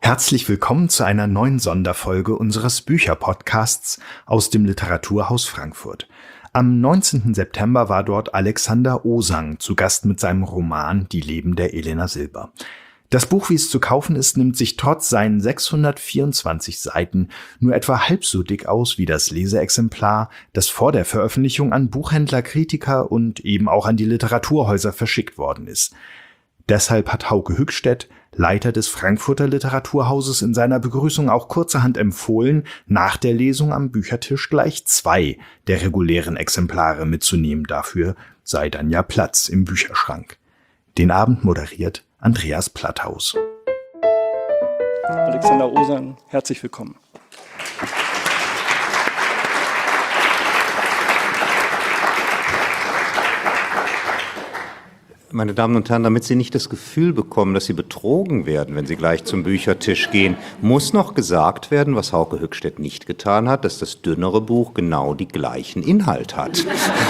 Herzlich willkommen zu einer neuen Sonderfolge unseres Bücherpodcasts aus dem Literaturhaus Frankfurt. Am 19. September war dort Alexander Osang zu Gast mit seinem Roman Die Leben der Elena Silber. Das Buch, wie es zu kaufen ist, nimmt sich trotz seinen 624 Seiten nur etwa halb so dick aus wie das Leseexemplar, das vor der Veröffentlichung an Buchhändler, Kritiker und eben auch an die Literaturhäuser verschickt worden ist. Deshalb hat Hauke Hückstedt, Leiter des Frankfurter Literaturhauses, in seiner Begrüßung auch kurzerhand empfohlen, nach der Lesung am Büchertisch gleich 2 der regulären Exemplare mitzunehmen. Dafür sei dann ja Platz im Bücherschrank. Den Abend moderiert Andreas Platthaus. Alexander Osang, herzlich willkommen. Meine Damen und Herren, damit Sie nicht das Gefühl bekommen, dass Sie betrogen werden, wenn Sie gleich zum Büchertisch gehen, muss noch gesagt werden, was Hauke Hückstedt nicht getan hat, dass das dünnere Buch genau die gleichen Inhalt hat.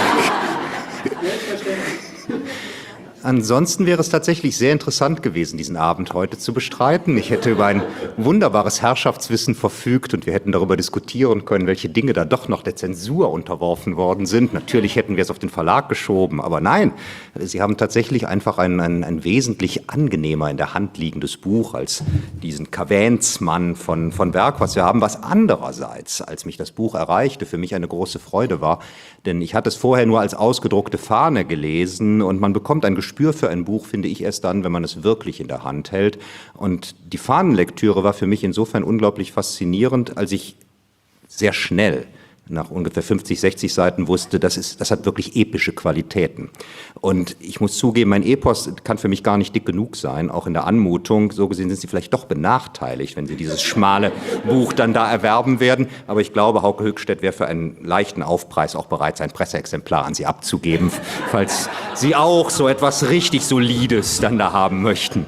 Ansonsten wäre es tatsächlich sehr interessant gewesen, diesen Abend heute zu bestreiten. Ich hätte über ein wunderbares Herrschaftswissen verfügt und wir hätten darüber diskutieren können, welche Dinge da doch noch der Zensur unterworfen worden sind. Natürlich hätten wir es auf den Verlag geschoben, aber nein, Sie haben tatsächlich einfach ein wesentlich angenehmer in der Hand liegendes Buch als diesen Kaventsmann von Berg, was wir haben, was andererseits, als mich das Buch erreichte, für mich eine große Freude war, denn ich hatte es vorher nur als ausgedruckte Fahne gelesen und man bekommt ein Gespür für ein Buch, finde ich, erst dann, wenn man es wirklich in der Hand hält. Und die Fahnenlektüre war für mich insofern unglaublich faszinierend, als ich sehr schnell nach ungefähr 50, 60 Seiten wusste, das hat wirklich epische Qualitäten. Und ich muss zugeben, mein Epos kann für mich gar nicht dick genug sein, auch in der Anmutung. So gesehen sind Sie vielleicht doch benachteiligt, wenn Sie dieses schmale Buch dann da erwerben werden. Aber ich glaube, Hauke Hückstedt wäre für einen leichten Aufpreis auch bereit, sein Presseexemplar an Sie abzugeben, falls Sie auch so etwas richtig Solides dann da haben möchten.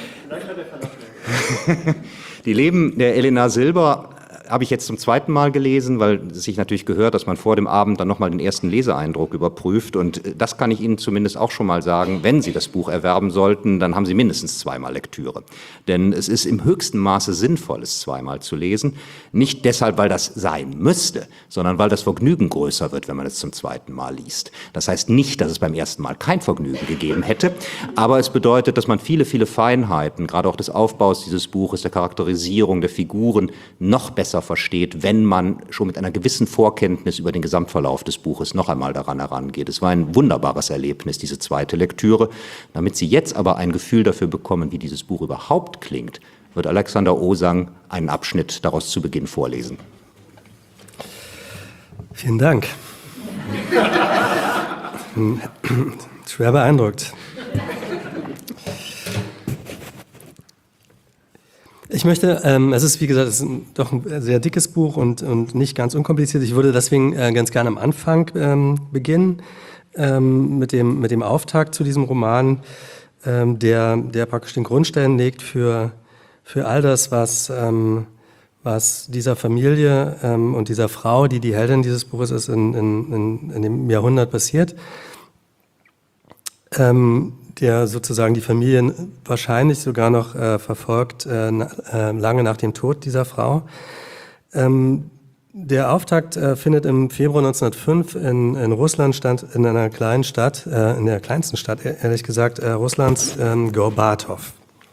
Die Leben der Elena Silber habe ich jetzt zum zweiten Mal gelesen, weil es sich natürlich gehört, dass man vor dem Abend dann nochmal den ersten Leseeindruck überprüft. Und das kann ich Ihnen zumindest auch schon mal sagen, wenn Sie das Buch erwerben sollten, dann haben Sie mindestens 2-mal Lektüre. Denn es ist im höchsten Maße sinnvoll, es 2-mal zu lesen. Nicht deshalb, weil das sein müsste, sondern weil das Vergnügen größer wird, wenn man es zum zweiten Mal liest. Das heißt nicht, dass es beim ersten Mal kein Vergnügen gegeben hätte, aber es bedeutet, dass man viele, viele Feinheiten, gerade auch des Aufbaus dieses Buches, der Charakterisierung der Figuren, noch besser versteht, wenn man schon mit einer gewissen Vorkenntnis über den Gesamtverlauf des Buches noch einmal daran herangeht. Es war ein wunderbares Erlebnis, diese zweite Lektüre. Damit Sie jetzt aber ein Gefühl dafür bekommen, wie dieses Buch überhaupt klingt, wird Alexander Osang einen Abschnitt daraus zu Beginn vorlesen. Vielen Dank. Schwer beeindruckt. Ich möchte, es ist wie gesagt, es ist doch ein sehr dickes Buch und nicht ganz unkompliziert. Ich würde deswegen ganz gerne am Anfang beginnen mit dem Auftakt zu diesem Roman, der praktisch den Grundstein legt für all das, was dieser Familie und dieser Frau, die die Heldin dieses Buches ist, in dem Jahrhundert passiert. Der sozusagen die Familien wahrscheinlich sogar noch verfolgt, lange nach dem Tod dieser Frau. Der Auftakt findet im Februar 1905 in Russland statt, in einer kleinen Stadt, in der kleinsten Stadt, ehrlich gesagt, Russlands, Gorbatov.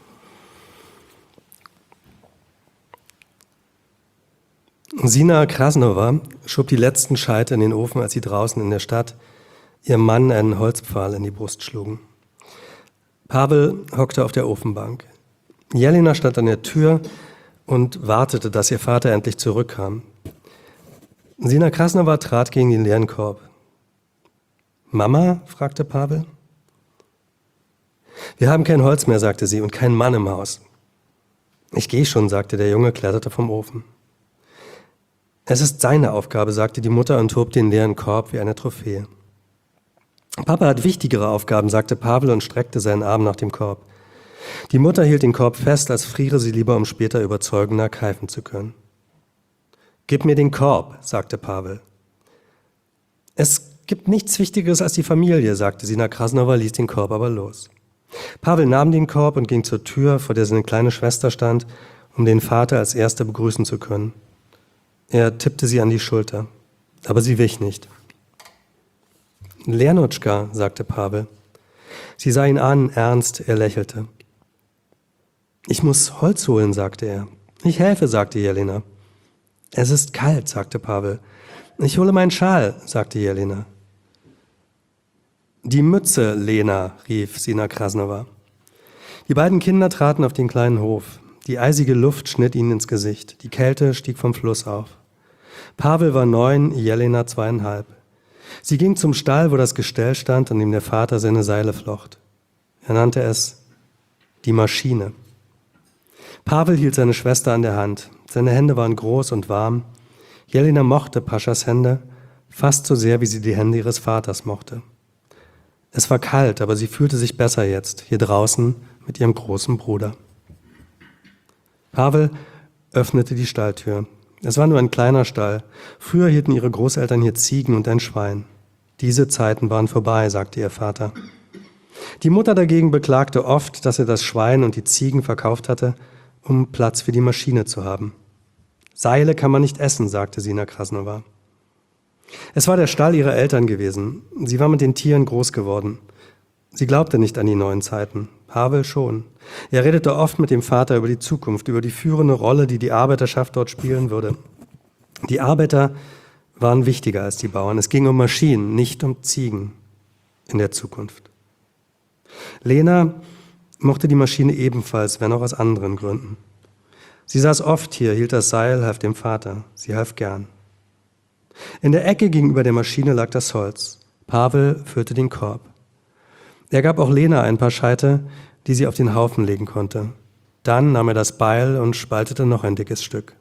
Zina Krasnova schob die letzten Scheite in den Ofen, als sie draußen in der Stadt ihrem Mann einen Holzpfahl in die Brust schlugen. Pavel hockte auf der Ofenbank. Jelena stand an der Tür und wartete, dass ihr Vater endlich zurückkam. Zina Krasnova trat gegen den leeren Korb. »Mama?« fragte Pavel. »Wir haben kein Holz mehr«, sagte sie, »und keinen Mann im Haus.« »Ich gehe schon«, sagte der Junge, kletterte vom Ofen. »Es ist seine Aufgabe«, sagte die Mutter und hob den leeren Korb wie eine Trophäe. »Papa hat wichtigere Aufgaben«, sagte Pavel und streckte seinen Arm nach dem Korb. Die Mutter hielt den Korb fest, als friere sie lieber, um später überzeugender keifen zu können. »Gib mir den Korb«, sagte Pavel. »Es gibt nichts Wichtigeres als die Familie«, sagte Zina Krasnova, ließ den Korb aber los. Pavel nahm den Korb und ging zur Tür, vor der seine kleine Schwester stand, um den Vater als Erster begrüßen zu können. Er tippte sie an die Schulter, aber sie wich nicht. »Lernotschka«, sagte Pavel. Sie sah ihn an, ernst, er lächelte. »Ich muss Holz holen«, sagte er. »Ich helfe«, sagte Jelena. »Es ist kalt«, sagte Pavel. »Ich hole meinen Schal«, sagte Jelena. »Die Mütze, Lena«, rief Sina Krasnova. Die beiden Kinder traten auf den kleinen Hof. Die eisige Luft schnitt ihnen ins Gesicht. Die Kälte stieg vom Fluss auf. Pavel war 9, Jelena 2,5. Sie ging zum Stall, wo das Gestell stand, an dem der Vater seine Seile flocht. Er nannte es die Maschine. Pavel hielt seine Schwester an der Hand. Seine Hände waren groß und warm. Jelena mochte Paschas Hände, fast so sehr, wie sie die Hände ihres Vaters mochte. Es war kalt, aber sie fühlte sich besser jetzt, hier draußen mit ihrem großen Bruder. Pavel öffnete die Stalltür. Es war nur ein kleiner Stall. Früher hielten ihre Großeltern hier Ziegen und ein Schwein. Diese Zeiten waren vorbei, sagte ihr Vater. Die Mutter dagegen beklagte oft, dass er das Schwein und die Ziegen verkauft hatte, um Platz für die Maschine zu haben. Seile kann man nicht essen, sagte Sina Krasnova. Es war der Stall ihrer Eltern gewesen. Sie war mit den Tieren groß geworden. Sie glaubte nicht an die neuen Zeiten. Pavel schon. Er redete oft mit dem Vater über die Zukunft, über die führende Rolle, die die Arbeiterschaft dort spielen würde. Die Arbeiter waren wichtiger als die Bauern. Es ging um Maschinen, nicht um Ziegen in der Zukunft. Lena mochte die Maschine ebenfalls, wenn auch aus anderen Gründen. Sie saß oft hier, hielt das Seil, half dem Vater. Sie half gern. In der Ecke gegenüber der Maschine lag das Holz. Pavel füllte den Korb. Er gab auch Lena ein paar Scheite, die sie auf den Haufen legen konnte. Dann nahm er das Beil und spaltete noch ein dickes Stück.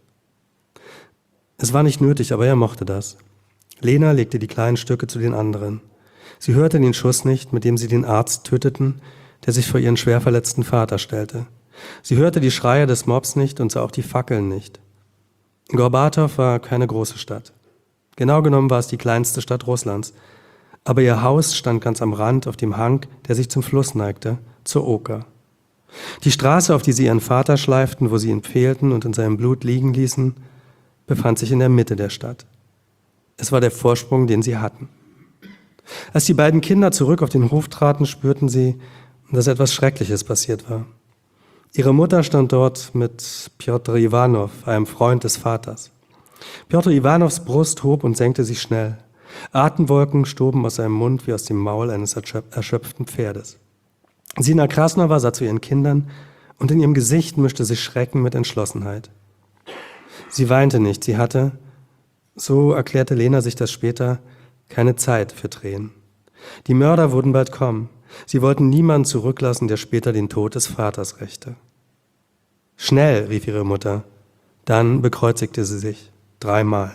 Es war nicht nötig, aber er mochte das. Lena legte die kleinen Stücke zu den anderen. Sie hörte den Schuss nicht, mit dem sie den Arzt töteten, der sich vor ihren schwer verletzten Vater stellte. Sie hörte die Schreie des Mobs nicht und sah auch die Fackeln nicht. Gorbatow war keine große Stadt. Genau genommen war es die kleinste Stadt Russlands. Aber ihr Haus stand ganz am Rand auf dem Hang, der sich zum Fluss neigte, zur Oker. Die Straße, auf die sie ihren Vater schleiften, wo sie ihn pfählten und in seinem Blut liegen ließen, befand sich in der Mitte der Stadt. Es war der Vorsprung, den sie hatten. Als die beiden Kinder zurück auf den Hof traten, spürten sie, dass etwas Schreckliches passiert war. Ihre Mutter stand dort mit Pjotr Iwanow, einem Freund des Vaters. Pjotr Iwanows Brust hob und senkte sich schnell. Atemwolken stoben aus seinem Mund wie aus dem Maul eines erschöpften Pferdes. Sina Krasnova sah zu ihren Kindern und in ihrem Gesicht mischte sich Schrecken mit Entschlossenheit. Sie weinte nicht, sie hatte, so erklärte Lena sich das später, keine Zeit für Tränen. Die Mörder würden bald kommen. Sie wollten niemanden zurücklassen, der später den Tod des Vaters rächte. »Schnell«, rief ihre Mutter. Dann bekreuzigte sie sich 3-mal.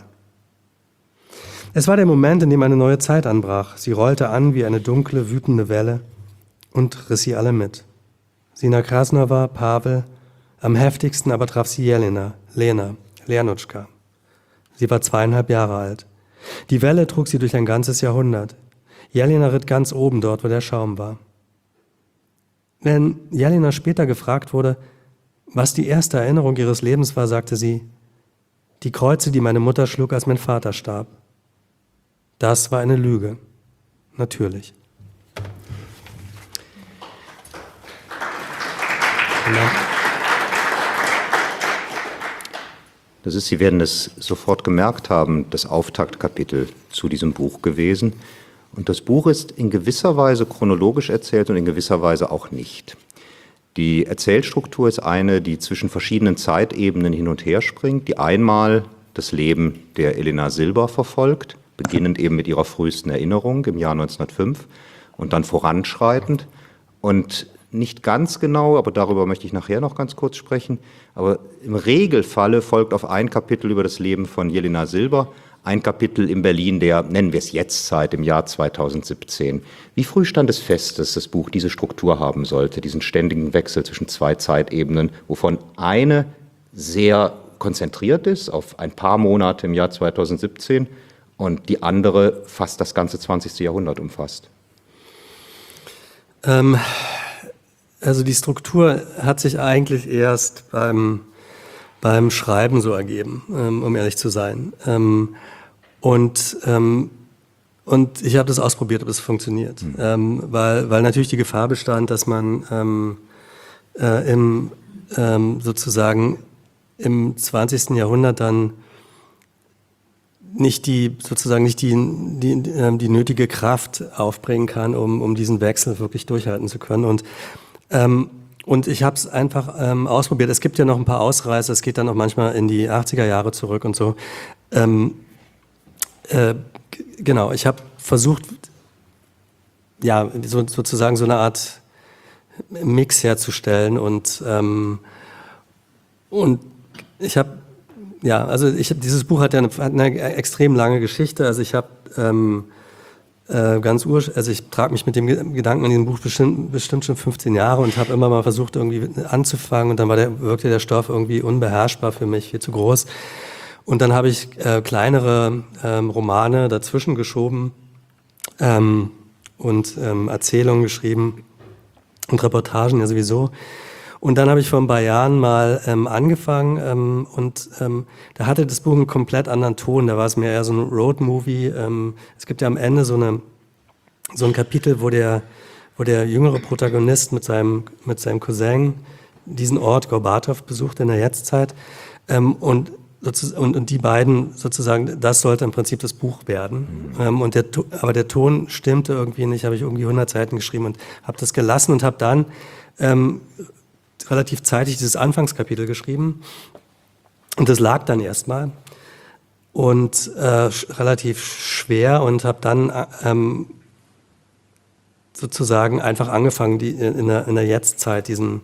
Es war der Moment, in dem eine neue Zeit anbrach. Sie rollte an wie eine dunkle, wütende Welle und riss sie alle mit. Sina Krasnova, Pavel, am heftigsten aber traf sie Jelena, Lena, Lernotschka. Sie war 2,5 Jahre alt. Die Welle trug sie durch ein ganzes Jahrhundert. Jelena ritt ganz oben dort, wo der Schaum war. Wenn Jelena später gefragt wurde, was die erste Erinnerung ihres Lebens war, sagte sie, die Kreuze, die meine Mutter schlug, als mein Vater starb. Das war eine Lüge. Natürlich. Das ist, Sie werden es sofort gemerkt haben, das Auftaktkapitel zu diesem Buch gewesen. Und das Buch ist in gewisser Weise chronologisch erzählt und in gewisser Weise auch nicht. Die Erzählstruktur ist eine, die zwischen verschiedenen Zeitebenen hin und her springt, die einmal das Leben der Elena Silber verfolgt, beginnend eben mit ihrer frühesten Erinnerung im Jahr 1905 und dann voranschreitend und nicht ganz genau, aber darüber möchte ich nachher noch ganz kurz sprechen, aber im Regelfalle folgt auf ein Kapitel über das Leben von Jelena Silber ein Kapitel in Berlin der, nennen wir es Jetztzeit, im Jahr 2017. Wie früh stand es fest, dass das Buch diese Struktur haben sollte, diesen ständigen Wechsel zwischen 2 Zeitebenen, wovon eine sehr konzentriert ist auf ein paar Monate im Jahr 2017 und die andere fast das ganze 20. Jahrhundert umfasst? Also die Struktur hat sich eigentlich erst beim beim Schreiben so ergeben, um ehrlich zu sein. Und ich habe das ausprobiert, ob es funktioniert. Weil natürlich die Gefahr bestand, dass man sozusagen im 20. Jahrhundert dann nicht die nötige Kraft aufbringen kann, um diesen Wechsel wirklich durchhalten zu können. Und ich habe es einfach ausprobiert. Es gibt ja noch ein paar Ausreißer, es geht dann auch manchmal in die 80er Jahre zurück und so. Genau, ich habe versucht, ja, sozusagen so eine Art Mix herzustellen und ich habe, ja, also dieses Buch hat eine extrem lange Geschichte. Also ich habe also ich trage mich mit dem Gedanken an diesem Buch bestimmt schon 15 Jahre und habe immer mal versucht, irgendwie anzufangen und dann wirkte der Stoff irgendwie unbeherrschbar für mich, viel zu groß. Und dann habe ich kleinere Romane dazwischen geschoben und Erzählungen geschrieben und Reportagen ja sowieso. Und dann habe ich vor ein paar Jahren mal angefangen und da hatte das Buch einen komplett anderen Ton. Da war es mir eher so ein Roadmovie. Es gibt ja am Ende so ein Kapitel, wo der jüngere Protagonist mit seinem Cousin diesen Ort Gorbatschow besucht in der Jetztzeit. Und die beiden sozusagen, das sollte im Prinzip das Buch werden. Aber der Ton stimmte irgendwie nicht, habe ich irgendwie 100 Seiten geschrieben und habe das gelassen und habe dann relativ zeitig dieses Anfangskapitel geschrieben. Und das lag dann erstmal und relativ schwer und habe dann sozusagen einfach angefangen, in der Jetztzeit diesen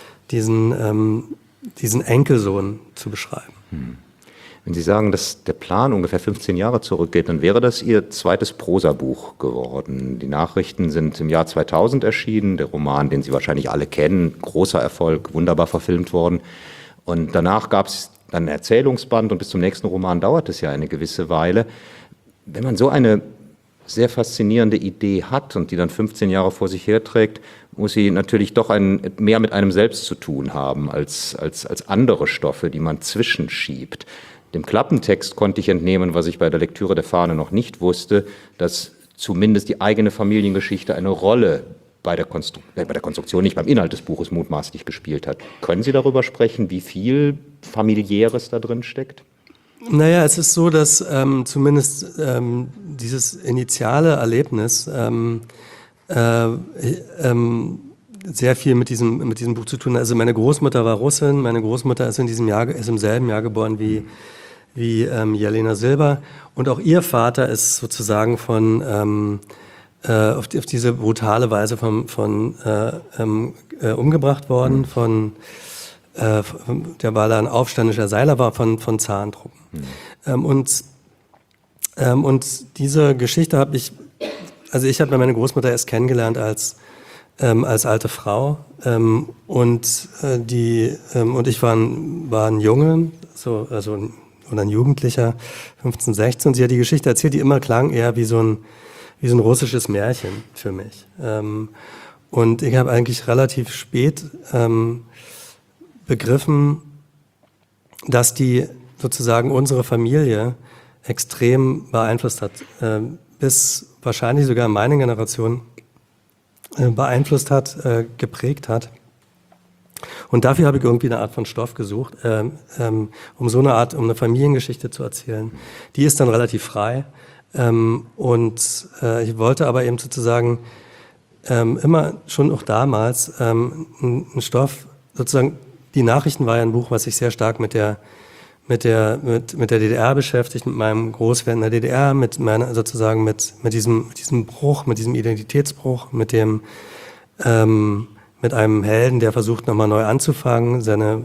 Enkelsohn zu beschreiben. Wenn Sie sagen, dass der Plan ungefähr 15 Jahre zurückgeht, dann wäre das Ihr zweites Prosabuch geworden. Die Nachrichten sind im Jahr 2000 erschienen, der Roman, den Sie wahrscheinlich alle kennen, großer Erfolg, wunderbar verfilmt worden. Und danach gab es dann einen Erzählungsband und bis zum nächsten Roman dauert es ja eine gewisse Weile. Wenn man so eine sehr faszinierende Idee hat und die dann 15 Jahre vor sich herträgt, muss sie natürlich doch mehr mit einem selbst zu tun haben als andere Stoffe, die man zwischenschiebt. Dem Klappentext konnte ich entnehmen, was ich bei der Lektüre der Fahne noch nicht wusste, dass zumindest die eigene Familiengeschichte eine Rolle bei der Konstruktion, nicht beim Inhalt des Buches mutmaßlich gespielt hat. Können Sie darüber sprechen, wie viel Familiäres da drin steckt? Naja, es ist so, dass zumindest dieses initiale Erlebnis sehr viel mit diesem Buch zu tun hat. Also meine Großmutter war Russin, meine Großmutter ist ist im selben Jahr geboren wie Jelena Silber und auch ihr Vater ist sozusagen auf diese brutale Weise umgebracht worden, der war da ein aufständischer Seiler war von Zahntruppen. Und diese Geschichte habe ich habe meine Großmutter erst kennengelernt als alte Frau und ich war ein Junge, oder ein Jugendlicher, 15, 16. Sie hat die Geschichte erzählt, die immer klang eher wie so ein russisches Märchen für mich. Und ich habe eigentlich relativ spät begriffen, dass die sozusagen unsere Familie extrem beeinflusst hat, bis wahrscheinlich sogar meine Generation beeinflusst hat, geprägt hat. Und dafür habe ich irgendwie eine Art von Stoff gesucht, um eine Familiengeschichte zu erzählen. Die ist dann relativ frei. Ich wollte aber eben sozusagen immer schon auch damals einen Stoff, sozusagen, die Nachrichten war ja ein Buch, was sich sehr stark mit der DDR beschäftigt, mit meinem Großvater in der DDR, mit diesem Bruch, mit diesem Identitätsbruch, mit einem Helden, der versucht, nochmal neu anzufangen, seine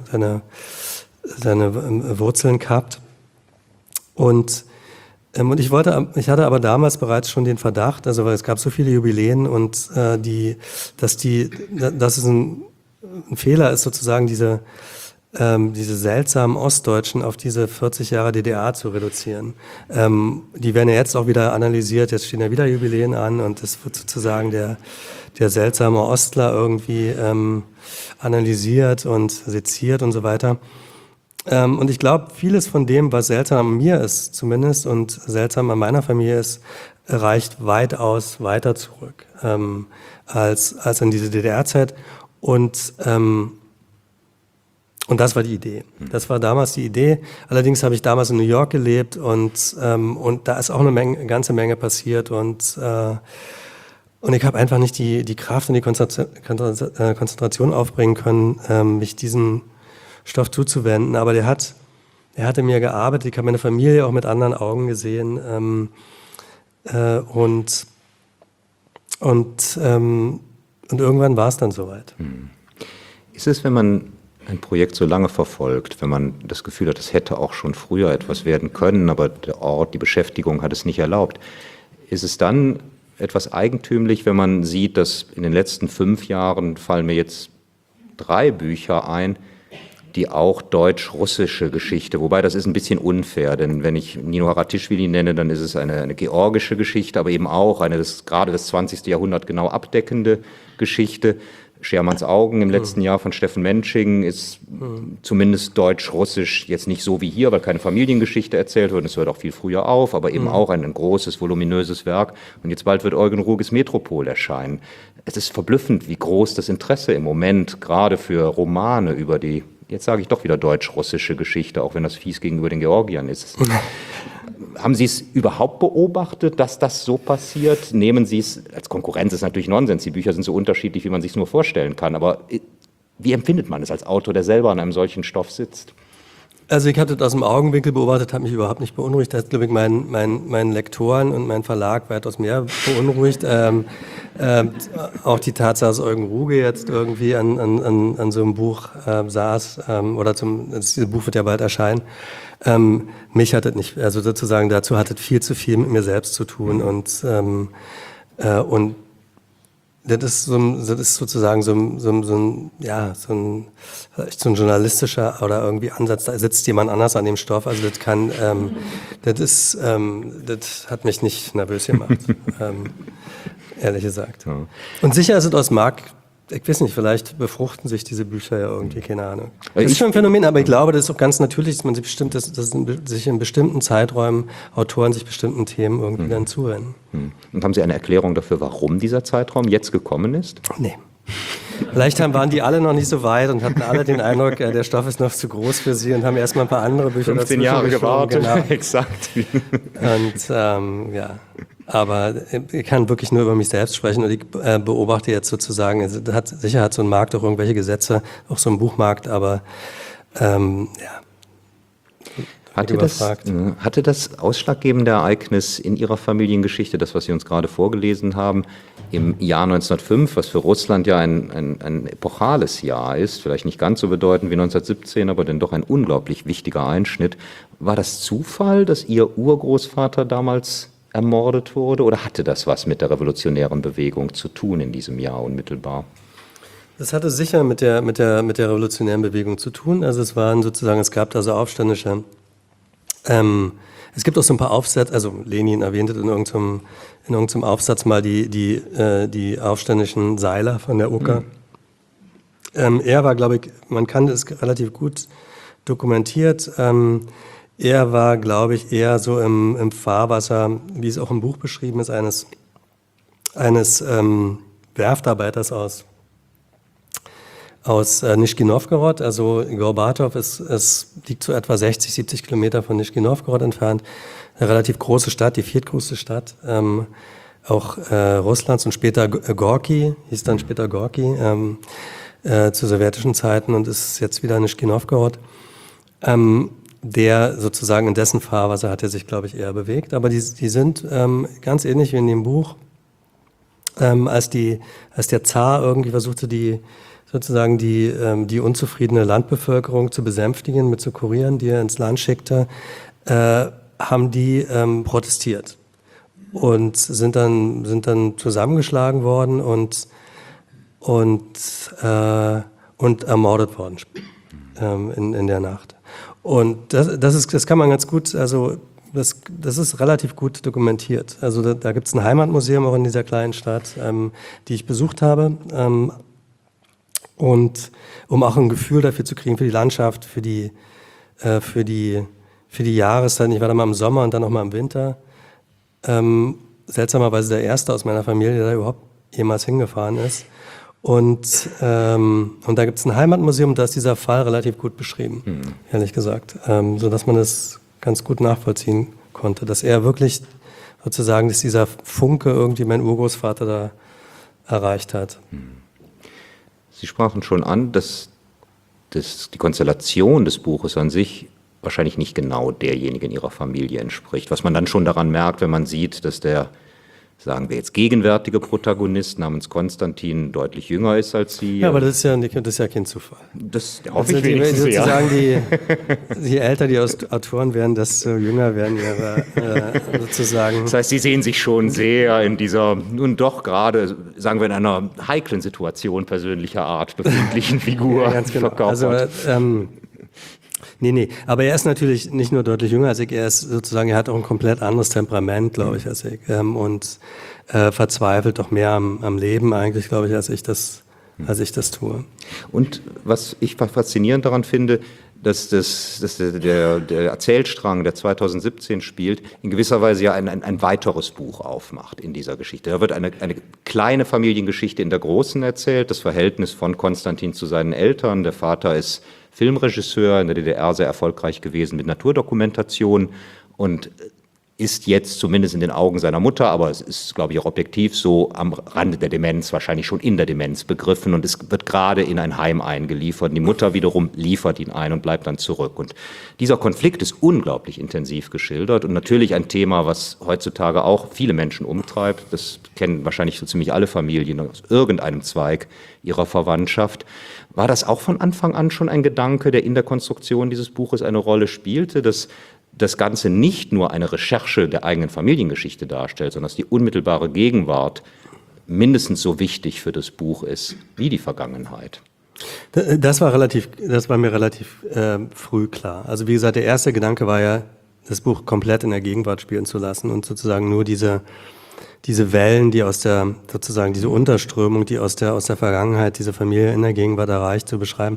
Wurzeln kappt. Und ich hatte aber damals bereits schon den Verdacht, also weil es gab so viele Jubiläen und dass es ein Fehler ist, sozusagen diese seltsamen Ostdeutschen auf diese 40 Jahre DDR zu reduzieren. Die werden ja jetzt auch wieder analysiert, jetzt stehen ja wieder Jubiläen an und es wird sozusagen der seltsame Ostler irgendwie analysiert und seziert und so weiter. Und ich glaube, vieles von dem, was seltsam an mir ist zumindest und seltsam an meiner Familie ist, reicht weitaus weiter zurück als in diese DDR-Zeit. Und das war die Idee. Das war damals die Idee. Allerdings habe ich damals in New York gelebt und da ist auch eine ganze Menge passiert und ich habe einfach nicht die Kraft und die Konzentration aufbringen können, mich diesem Stoff zuzuwenden. Aber er hatte mir gearbeitet. Ich habe meine Familie auch mit anderen Augen gesehen und irgendwann war es dann soweit. Ist es, wenn man ein Projekt so lange verfolgt, wenn man das Gefühl hat, es hätte auch schon früher etwas werden können, aber der Ort, die Beschäftigung hat es nicht erlaubt, ist es dann etwas eigentümlich, wenn man sieht, dass in den letzten 5 Jahren fallen mir jetzt 3 Bücher ein, die auch deutsch-russische Geschichte, wobei das ist ein bisschen unfair, denn wenn ich Nino Haratischvili nenne, dann ist es eine georgische Geschichte, aber eben auch eine gerade das 20. Jahrhundert genau abdeckende Geschichte. Schermans Augen im letzten Jahr von Steffen Mensching ist zumindest deutsch-russisch jetzt nicht so wie hier, weil keine Familiengeschichte erzählt wird, es hört auch viel früher auf, aber eben auch ein großes, voluminöses Werk. Und jetzt bald wird Eugen Ruges Metropol erscheinen. Es ist verblüffend, wie groß das Interesse im Moment gerade für Romane über die, jetzt sage ich doch wieder deutsch-russische Geschichte, auch wenn das fies gegenüber den Georgiern ist. Haben Sie es überhaupt beobachtet, dass das so passiert? Nehmen Sie es, als Konkurrenz ist natürlich Nonsens, die Bücher sind so unterschiedlich, wie man sich es nur vorstellen kann, aber wie empfindet man es als Autor, der selber an einem solchen Stoff sitzt? Also ich hatte das aus dem Augenwinkel beobachtet, hat mich überhaupt nicht beunruhigt. Da hat, glaube ich, meinen Lektoren und mein Verlag weitaus mehr beunruhigt. Auch die Tatsache, dass Eugen Ruge jetzt irgendwie an so einem Buch saß, dieses Buch wird ja bald erscheinen. Mich hat es nicht, also sozusagen dazu hat es viel zu viel mit mir selbst zu tun und das ist sozusagen so ein journalistischer oder irgendwie Ansatz, da sitzt jemand anders an dem Stoff, also das hat mich nicht nervös gemacht, ehrlich gesagt. Ja. Und sicher ist es aus ich weiß nicht, vielleicht befruchten sich diese Bücher ja irgendwie, keine Ahnung. Das ist schon ein Phänomen, aber ich glaube, das ist auch ganz natürlich, dass man sich sich in bestimmten Zeiträumen Autoren sich bestimmten Themen irgendwie dann zuwenden. Und haben Sie eine Erklärung dafür, warum dieser Zeitraum jetzt gekommen ist? Nee. Vielleicht waren die alle noch nicht so weit und hatten alle den Eindruck, der Stoff ist noch zu groß für sie und haben erstmal ein paar andere Bücher 15 Jahre gewartet, genau. Exakt. Und aber ich kann wirklich nur über mich selbst sprechen und ich beobachte jetzt sozusagen, sicher hat so ein Markt auch irgendwelche Gesetze, auch so ein Buchmarkt, aber Hatte das ausschlaggebende Ereignis in Ihrer Familiengeschichte, das, was Sie uns gerade vorgelesen haben, im Jahr 1905, was für Russland ja ein epochales Jahr ist, vielleicht nicht ganz so bedeutend wie 1917, aber dann doch ein unglaublich wichtiger Einschnitt, war das Zufall, dass Ihr Urgroßvater damals ermordet wurde, oder hatte das was mit der revolutionären Bewegung zu tun in diesem Jahr unmittelbar? Das hatte sicher mit der revolutionären Bewegung zu tun. Also es gab da so Aufständische. Es gibt auch so ein paar Aufsätze, also Lenin erwähnte in irgendeinem Aufsatz mal die aufständischen Seiler von der Oker. Er war, glaube ich, man kann das relativ gut dokumentiert. Er war, glaube ich, eher so im Fahrwasser, wie es auch im Buch beschrieben ist, eines Werftarbeiters aus Nischni Nowgorod. Also Gorbatov liegt so etwa 60, 70 Kilometer von Nischni Nowgorod entfernt. Eine relativ große Stadt, die viertgrößte Stadt auch Russlands, und später Gorki, hieß dann später Gorki, zu sowjetischen Zeiten, und ist jetzt wieder Nischni Nowgorod. Der sozusagen in dessen Fahrwasser hat er sich, glaube ich, eher bewegt. Aber die sind ganz ähnlich wie in dem Buch, als der Zar irgendwie versuchte, die unzufriedene Landbevölkerung zu besänftigen mit so Kurieren, die er ins Land schickte, haben die protestiert und sind dann zusammengeschlagen worden und ermordet worden in der Nacht. Und das kann man ganz gut, also das ist relativ gut dokumentiert. Also da gibt es ein Heimatmuseum auch in dieser kleinen Stadt, die ich besucht habe. Und um auch ein Gefühl dafür zu kriegen, für die Landschaft, für die für die Jahreszeit. Ich war dann mal im Sommer und dann noch mal im Winter. Seltsamerweise der erste aus meiner Familie, der da überhaupt jemals hingefahren ist. Und da gibt es ein Heimatmuseum, da ist dieser Fall relativ gut beschrieben, ehrlich gesagt, sodass man das ganz gut nachvollziehen konnte, dass er wirklich sozusagen, dass dieser Funke irgendwie mein Urgroßvater da erreicht hat. Sie sprachen schon an, dass die Konstellation des Buches an sich wahrscheinlich nicht genau derjenigen in Ihrer Familie entspricht. Was man dann schon daran merkt, wenn man sieht, dass der, sagen wir jetzt, gegenwärtige Protagonist namens Konstantin deutlich jünger ist als Sie. Ja, aber das ist ja kein Zufall. Das hoffe ich Die, wenigstens, sozusagen je älter die Autoren werden, desto jünger werden ihre sozusagen. Das heißt, Sie sehen sich schon sehr in dieser nun doch gerade, sagen wir, in einer heiklen Situation persönlicher Art befindlichen Figur. Ja, ganz genau. Verkörpert. Also, Nee, aber er ist natürlich nicht nur deutlich jünger als ich, er hat auch ein komplett anderes Temperament, glaube ich, als ich. Und verzweifelt doch mehr am Leben eigentlich, glaube ich, als ich das tue. Und was ich faszinierend daran finde, dass der Erzählstrang, der 2017 spielt, in gewisser Weise ja ein weiteres Buch aufmacht in dieser Geschichte. Da wird eine kleine Familiengeschichte in der großen erzählt, das Verhältnis von Konstantin zu seinen Eltern. Der Vater ist Filmregisseur, in der DDR sehr erfolgreich gewesen mit Naturdokumentation und ist jetzt zumindest in den Augen seiner Mutter, aber es ist, glaube ich, auch objektiv so am Rande der Demenz, wahrscheinlich schon in der Demenz begriffen und es wird gerade in ein Heim eingeliefert. Und die Mutter wiederum liefert ihn ein und bleibt dann zurück. Und dieser Konflikt ist unglaublich intensiv geschildert und natürlich ein Thema, was heutzutage auch viele Menschen umtreibt. Das kennen wahrscheinlich so ziemlich alle Familien aus irgendeinem Zweig ihrer Verwandtschaft. War das auch von Anfang an schon ein Gedanke, der in der Konstruktion dieses Buches eine Rolle spielte, dass das Ganze nicht nur eine Recherche der eigenen Familiengeschichte darstellt, sondern dass die unmittelbare Gegenwart mindestens so wichtig für das Buch ist wie die Vergangenheit? Das war mir relativ früh klar. Also wie gesagt, der erste Gedanke war ja, das Buch komplett in der Gegenwart spielen zu lassen und sozusagen nur diese Wellen, die sozusagen diese Unterströmung, die aus der Vergangenheit diese Familie in der Gegenwart erreicht, zu beschreiben.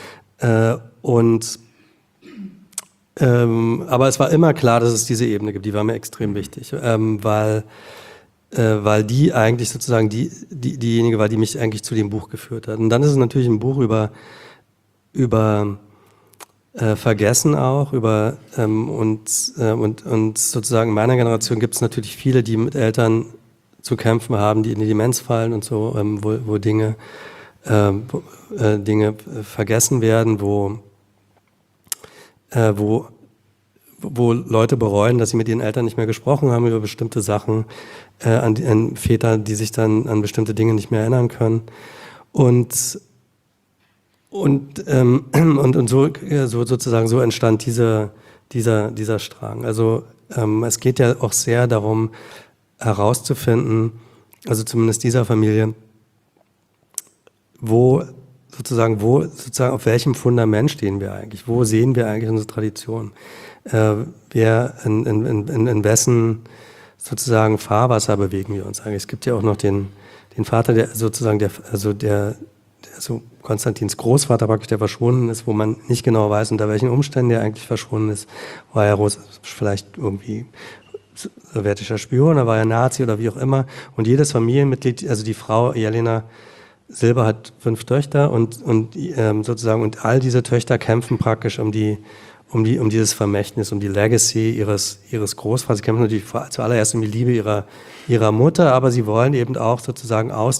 Aber es war immer klar, dass es diese Ebene gibt, die war mir extrem wichtig, weil die eigentlich sozusagen diejenige war, die mich eigentlich zu dem Buch geführt hat. Und dann ist es natürlich ein Buch über Vergessen auch, und sozusagen in meiner Generation gibt es natürlich viele, die mit Eltern zu kämpfen haben, die in die Demenz fallen und so, wo Dinge vergessen werden, wo Leute bereuen, dass sie mit ihren Eltern nicht mehr gesprochen haben über bestimmte Sachen, an Väter, die sich dann an bestimmte Dinge nicht mehr erinnern können. Und so sozusagen so entstand dieser Strang. Also es geht ja auch sehr darum, herauszufinden, also zumindest dieser Familie, auf welchem Fundament stehen wir eigentlich? Wo sehen wir eigentlich unsere Tradition? Wer in wessen sozusagen Fahrwasser bewegen wir uns eigentlich? Es gibt ja auch noch den Vater, der Konstantins Großvater praktisch, der verschwunden ist, wo man nicht genau weiß, unter welchen Umständen der eigentlich verschwunden ist. War er vielleicht irgendwie sowjetischer Spion, oder war er Nazi oder wie auch immer. Und jedes Familienmitglied, also die Frau Jelena Silber hat 5 Töchter und all diese Töchter kämpfen praktisch um dieses Vermächtnis, um die Legacy ihres Großvaters. Sie kämpfen natürlich zuallererst um die Liebe ihrer Mutter, aber sie wollen eben auch sozusagen aus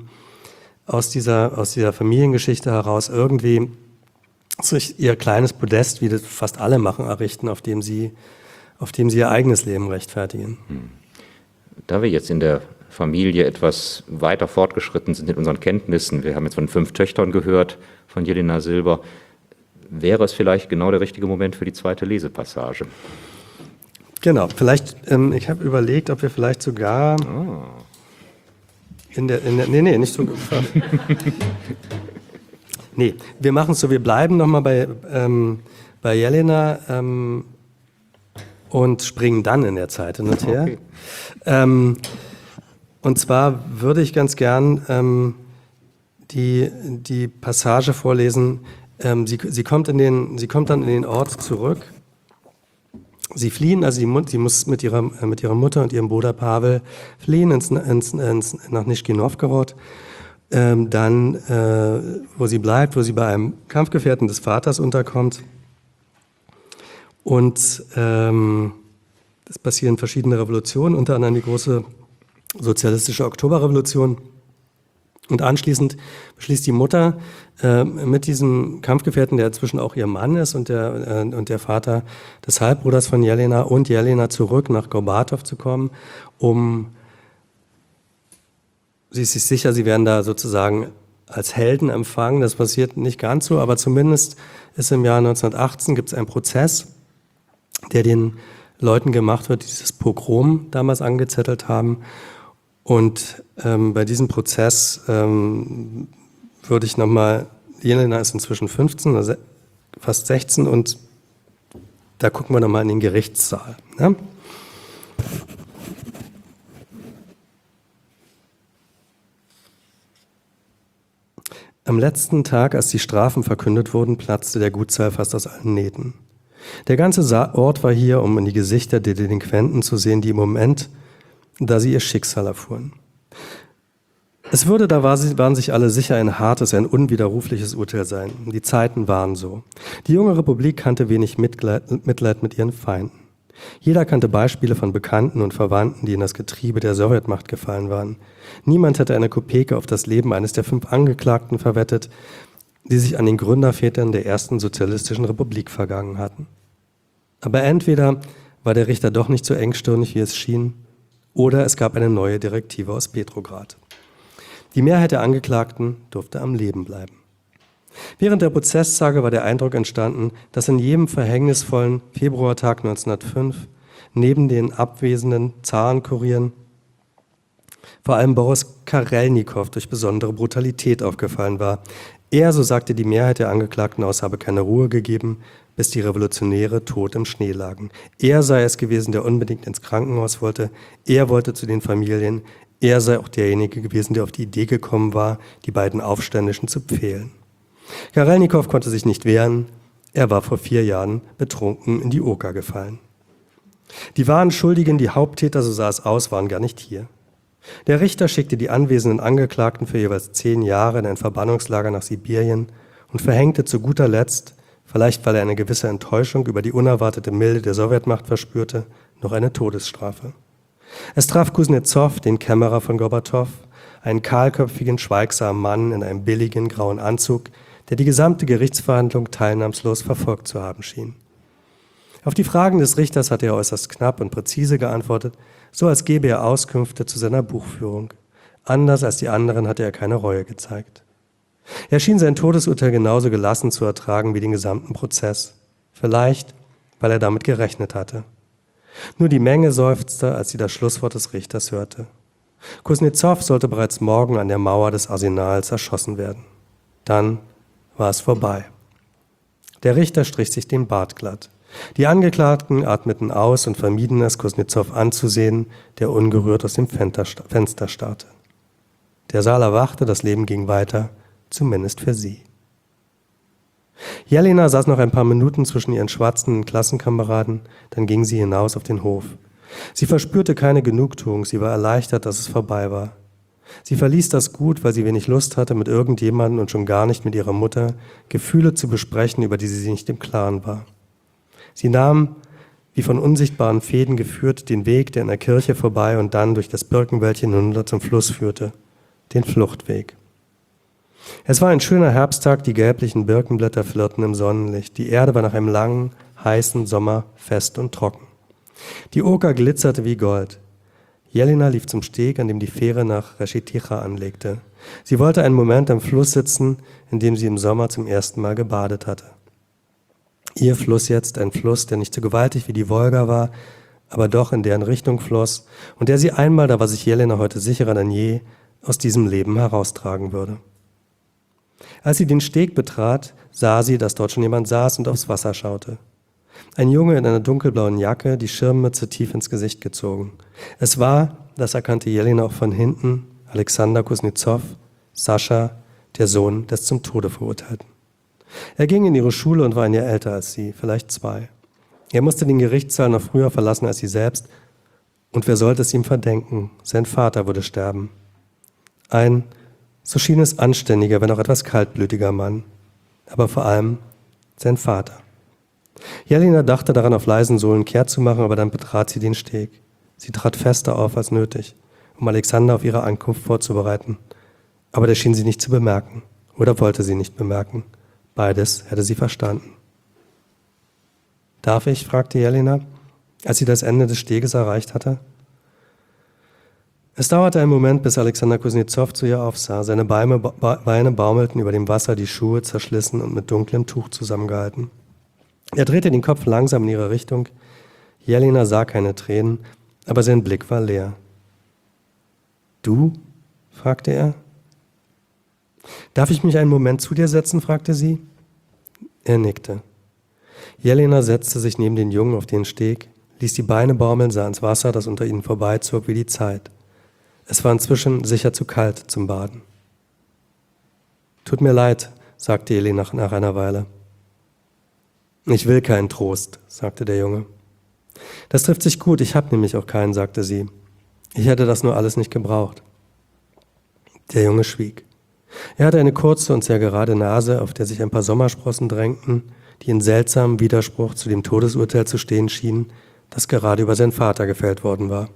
dieser Familiengeschichte heraus irgendwie sich ihr kleines Podest, wie das fast alle machen, errichten, auf dem sie ihr eigenes Leben rechtfertigen. Da wir jetzt in der Familie etwas weiter fortgeschritten sind in unseren Kenntnissen, wir haben jetzt von 5 Töchtern gehört, von Jelena Silber, wäre es vielleicht genau der richtige Moment für die zweite Lesepassage? Genau, vielleicht, ich habe überlegt, ob wir vielleicht sogar nee, nicht so. Nee, wir machen es so, wir bleiben nochmal bei Jelena und springen dann in der Zeit hin und her. Okay. Und zwar würde ich ganz gern die Passage vorlesen, Sie kommt dann in den Ort zurück. Sie fliehen, also sie muss mit ihrer Mutter und ihrem Bruder Pavel fliehen nach Nischni Nowgorod. Dann, wo sie bleibt, wo sie bei einem Kampfgefährten des Vaters unterkommt. Und es passieren verschiedene Revolutionen, unter anderem die große sozialistische Oktoberrevolution. Und anschließend beschließt die Mutter mit diesem Kampfgefährten, der inzwischen auch ihr Mann ist und der Vater des Halbbruders von Jelena und Jelena zurück nach Gorbatow zu kommen, sie ist sich sicher, sie werden da sozusagen als Helden empfangen. Das passiert nicht ganz so, aber zumindest ist im Jahr 1918 gibt es einen Prozess, der den Leuten gemacht wird, die dieses Pogrom damals angezettelt haben. Und bei diesem Prozess würde ich nochmal, Jelena ist inzwischen 15, also fast 16, und da gucken wir nochmal in den Gerichtssaal. Ne? Am letzten Tag, als die Strafen verkündet wurden, platzte der Gutssaal fast aus allen Nähten. Der ganze Ort war hier, um in die Gesichter der Delinquenten zu sehen, die im Moment, da sie ihr Schicksal erfuhren. Waren sich alle sicher, ein hartes, ein unwiderrufliches Urteil sein. Die Zeiten waren so. Die junge Republik kannte wenig Mitleid mit ihren Feinden. Jeder kannte Beispiele von Bekannten und Verwandten, die in das Getriebe der Sowjetmacht gefallen waren. Niemand hätte eine Kopeke auf das Leben eines der 5 Angeklagten verwettet, die sich an den Gründervätern der ersten sozialistischen Republik vergangen hatten. Aber entweder war der Richter doch nicht so engstirnig, wie es schien, oder es gab eine neue Direktive aus Petrograd. Die Mehrheit der Angeklagten durfte am Leben bleiben. Während der Prozesstage war der Eindruck entstanden, dass in jedem verhängnisvollen Februartag 1905 neben den abwesenden Zarenkurieren vor allem Boris Karelnikow durch besondere Brutalität aufgefallen war. Er, so sagte die Mehrheit der Angeklagten aus, habe keine Ruhe gegeben, bis die Revolutionäre tot im Schnee lagen. Er sei es gewesen, der unbedingt ins Krankenhaus wollte. Er wollte zu den Familien. Er sei auch derjenige gewesen, der auf die Idee gekommen war, die beiden Aufständischen zu pfählen. Karelnikow konnte sich nicht wehren. Er war vor 4 Jahren betrunken in die Oker gefallen. Die wahren Schuldigen, die Haupttäter, so sah es aus, waren gar nicht hier. Der Richter schickte die anwesenden Angeklagten für jeweils 10 Jahre in ein Verbannungslager nach Sibirien und verhängte zu guter Letzt, vielleicht weil er eine gewisse Enttäuschung über die unerwartete Milde der Sowjetmacht verspürte, noch eine Todesstrafe. Es traf Kuznetsov, den Kämmerer von Gorbatow, einen kahlköpfigen, schweigsamen Mann in einem billigen, grauen Anzug, der die gesamte Gerichtsverhandlung teilnahmslos verfolgt zu haben schien. Auf die Fragen des Richters hatte er äußerst knapp und präzise geantwortet, so als gebe er Auskünfte zu seiner Buchführung. Anders als die anderen hatte er keine Reue gezeigt. Er schien sein Todesurteil genauso gelassen zu ertragen wie den gesamten Prozess. Vielleicht, weil er damit gerechnet hatte. Nur die Menge seufzte, als sie das Schlusswort des Richters hörte. Kuznetsov sollte bereits morgen an der Mauer des Arsenals erschossen werden. Dann war es vorbei. Der Richter strich sich den Bart glatt. Die Angeklagten atmeten aus und vermieden es, Kuznetsov anzusehen, der ungerührt aus dem Fenster starrte. Der Saal erwachte, das Leben ging weiter, zumindest für sie. Jelena saß noch ein paar Minuten zwischen ihren schwatzenden Klassenkameraden, dann ging sie hinaus auf den Hof. Sie verspürte keine Genugtuung, sie war erleichtert, dass es vorbei war. Sie verließ das Gut, weil sie wenig Lust hatte, mit irgendjemandem und schon gar nicht mit ihrer Mutter Gefühle zu besprechen, über die sie sich nicht im Klaren war. Sie nahm, wie von unsichtbaren Fäden geführt, den Weg, der in der Kirche vorbei und dann durch das Birkenwäldchen hinunter zum Fluss führte, den Fluchtweg. Es war ein schöner Herbsttag, die gelblichen Birkenblätter flirrten im Sonnenlicht. Die Erde war nach einem langen, heißen Sommer fest und trocken. Die Oker glitzerte wie Gold. Jelena lief zum Steg, an dem die Fähre nach Rescheticha anlegte. Sie wollte einen Moment am Fluss sitzen, in dem sie im Sommer zum ersten Mal gebadet hatte. Ihr Fluss jetzt, ein Fluss, der nicht so gewaltig wie die Wolga war, aber doch in deren Richtung floss und der sie einmal, da war sich Jelena heute sicherer denn je, aus diesem Leben heraustragen würde. Als sie den Steg betrat, sah sie, dass dort schon jemand saß und aufs Wasser schaute. Ein Junge in einer dunkelblauen Jacke, die Schirmmütze tief ins Gesicht gezogen. Es war, das erkannte Jelena auch von hinten, Alexander Kuznetsov, Sascha, der Sohn des zum Tode Verurteilten. Er ging in ihre Schule und war ein Jahr älter als sie, vielleicht 2. Er musste den Gerichtssaal noch früher verlassen als sie selbst. Und wer sollte es ihm verdenken? Sein Vater würde sterben. Ein, so schien es, anständiger, wenn auch etwas kaltblütiger Mann. Aber vor allem sein Vater. Jelena dachte daran, auf leisen Sohlen kehrt zu machen, aber dann betrat sie den Steg. Sie trat fester auf als nötig, um Alexander auf ihre Ankunft vorzubereiten. Aber der schien sie nicht zu bemerken oder wollte sie nicht bemerken. Beides hätte sie verstanden. »Darf ich?« fragte Jelena, als sie das Ende des Steges erreicht hatte. Es dauerte einen Moment, bis Alexander Kuznetsov zu ihr aufsah. Seine Beine baumelten über dem Wasser, die Schuhe zerschlissen und mit dunklem Tuch zusammengehalten. Er drehte den Kopf langsam in ihre Richtung. Jelena sah keine Tränen, aber sein Blick war leer. »Du?« fragte er. »Darf ich mich einen Moment zu dir setzen?« fragte sie. Er nickte. Jelena setzte sich neben den Jungen auf den Steg, ließ die Beine baumeln, sah ins Wasser, das unter ihnen vorbeizog wie die Zeit. Es war inzwischen sicher zu kalt zum Baden. »Tut mir leid«, sagte Jelena nach einer Weile. »Ich will keinen Trost«, sagte der Junge. »Das trifft sich gut, ich habe nämlich auch keinen«, sagte sie. »Ich hätte das nur alles nicht gebraucht.« Der Junge schwieg. Er hatte eine kurze und sehr gerade Nase, auf der sich ein paar Sommersprossen drängten, die in seltsamem Widerspruch zu dem Todesurteil zu stehen schienen, das gerade über seinen Vater gefällt worden war.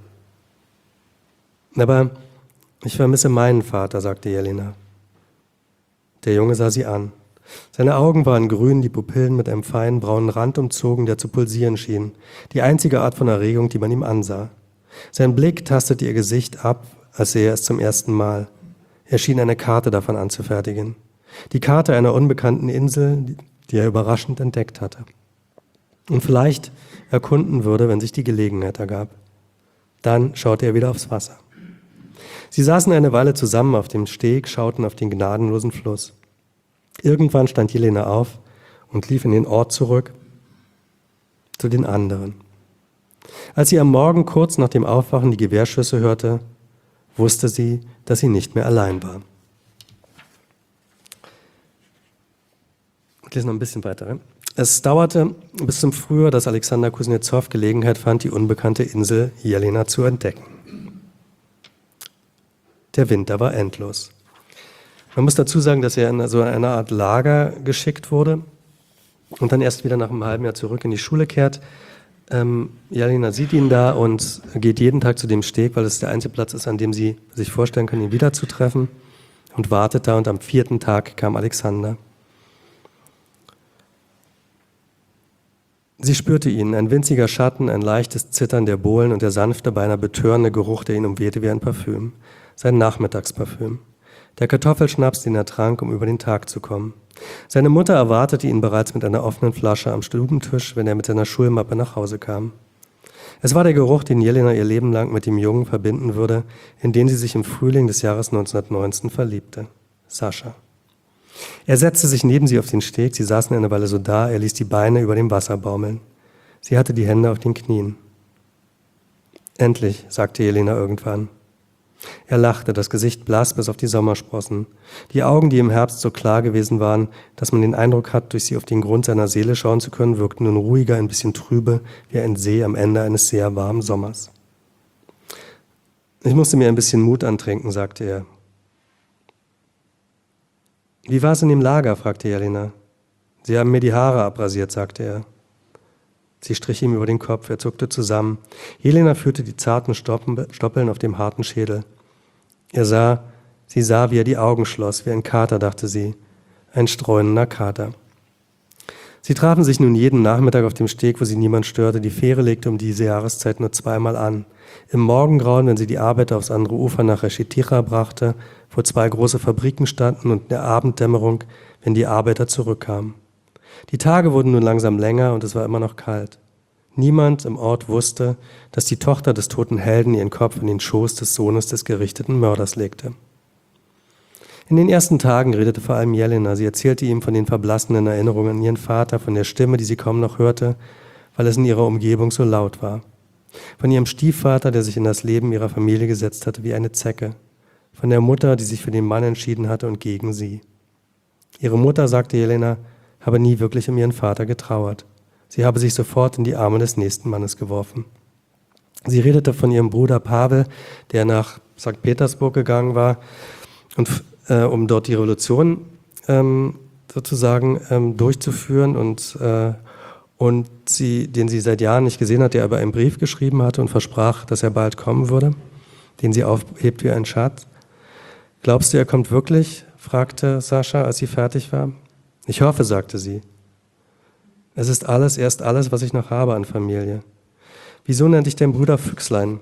»Aber ich vermisse meinen Vater«, sagte Jelena. Der Junge sah sie an. Seine Augen waren grün, die Pupillen mit einem feinen braunen Rand umzogen, der zu pulsieren schien, die einzige Art von Erregung, die man ihm ansah. Sein Blick tastete ihr Gesicht ab, als sähe er es zum ersten Mal. Er schien eine Karte davon anzufertigen. Die Karte einer unbekannten Insel, die er überraschend entdeckt hatte. Und vielleicht erkunden würde, wenn sich die Gelegenheit ergab. Dann schaute er wieder aufs Wasser. Sie saßen eine Weile zusammen auf dem Steg, schauten auf den gnadenlosen Fluss. Irgendwann stand Jelena auf und lief in den Ort zurück, zu den anderen. Als sie am Morgen kurz nach dem Aufwachen die Gewehrschüsse hörte, wusste sie, dass sie nicht mehr allein war. Ich lese noch ein bisschen weiter. Es dauerte bis zum Frühjahr, dass Alexander Kuznetsov Gelegenheit fand, die unbekannte Insel Jelena zu entdecken. Der Winter war endlos. Man muss dazu sagen, dass er in so eine Art Lager geschickt wurde und dann erst wieder nach einem halben Jahr zurück in die Schule kehrt. Jelena sieht ihn da und geht jeden Tag zu dem Steg, weil es der einzige Platz ist, an dem sie sich vorstellen kann, ihn wiederzutreffen, und wartet da, und am 4. Tag kam Alexander. Sie spürte ihn, ein winziger Schatten, ein leichtes Zittern der Bohlen und der sanfte, beinahe betörende Geruch, der ihn umwehte wie ein Parfüm, sein Nachmittagsparfüm. Der Kartoffelschnaps, den er trank, um über den Tag zu kommen. Seine Mutter erwartete ihn bereits mit einer offenen Flasche am Stubentisch, wenn er mit seiner Schulmappe nach Hause kam. Es war der Geruch, den Jelena ihr Leben lang mit dem Jungen verbinden würde, in den sie sich im Frühling des Jahres 1919 verliebte. Sascha. Er setzte sich neben sie auf den Steg, sie saßen eine Weile so da, er ließ die Beine über dem Wasser baumeln. Sie hatte die Hände auf den Knien. »Endlich«, sagte Jelena irgendwann. Er lachte, das Gesicht blass bis auf die Sommersprossen. Die Augen, die im Herbst so klar gewesen waren, dass man den Eindruck hat, durch sie auf den Grund seiner Seele schauen zu können, wirkten nun ruhiger, ein bisschen trübe, wie ein See am Ende eines sehr warmen Sommers. »Ich musste mir ein bisschen Mut antrinken«, sagte er. »Wie war es in dem Lager?«, fragte Jelena. »Sie haben mir die Haare abrasiert«, sagte er. Sie strich ihm über den Kopf, er zuckte zusammen. Jelena fühlte die zarten Stoppeln auf dem harten Schädel. Sie sah, wie er die Augen schloss, wie ein Kater, dachte sie. Ein streunender Kater. Sie trafen sich nun jeden Nachmittag auf dem Steg, wo sie niemand störte. Die Fähre legte um diese Jahreszeit nur zweimal an. Im Morgengrauen, wenn sie die Arbeiter aufs andere Ufer nach Reschetira brachte, wo 2 große Fabriken standen, und in der Abenddämmerung, wenn die Arbeiter zurückkamen. Die Tage wurden nun langsam länger und es war immer noch kalt. Niemand im Ort wusste, dass die Tochter des toten Helden ihren Kopf in den Schoß des Sohnes des gerichteten Mörders legte. In den ersten Tagen redete vor allem Jelena. Sie erzählte ihm von den verblassenen Erinnerungen an ihren Vater, von der Stimme, die sie kaum noch hörte, weil es in ihrer Umgebung so laut war. Von ihrem Stiefvater, der sich in das Leben ihrer Familie gesetzt hatte wie eine Zecke. Von der Mutter, die sich für den Mann entschieden hatte und gegen sie. Ihre Mutter, sagte Jelena, habe nie wirklich um ihren Vater getrauert. Sie habe sich sofort in die Arme des nächsten Mannes geworfen. Sie redete von ihrem Bruder Pavel, der nach St. Petersburg gegangen war, um dort die Revolution sozusagen durchzuführen und den sie seit Jahren nicht gesehen hat, der aber einen Brief geschrieben hatte und versprach, dass er bald kommen würde, den sie aufhebt wie ein Schatz. »Glaubst du, er kommt wirklich?« fragte Sascha, als sie fertig war. »Ich hoffe«, sagte sie. »Es ist erst alles, was ich noch habe an Familie. Wieso nennt dich dein Bruder Füchslein?«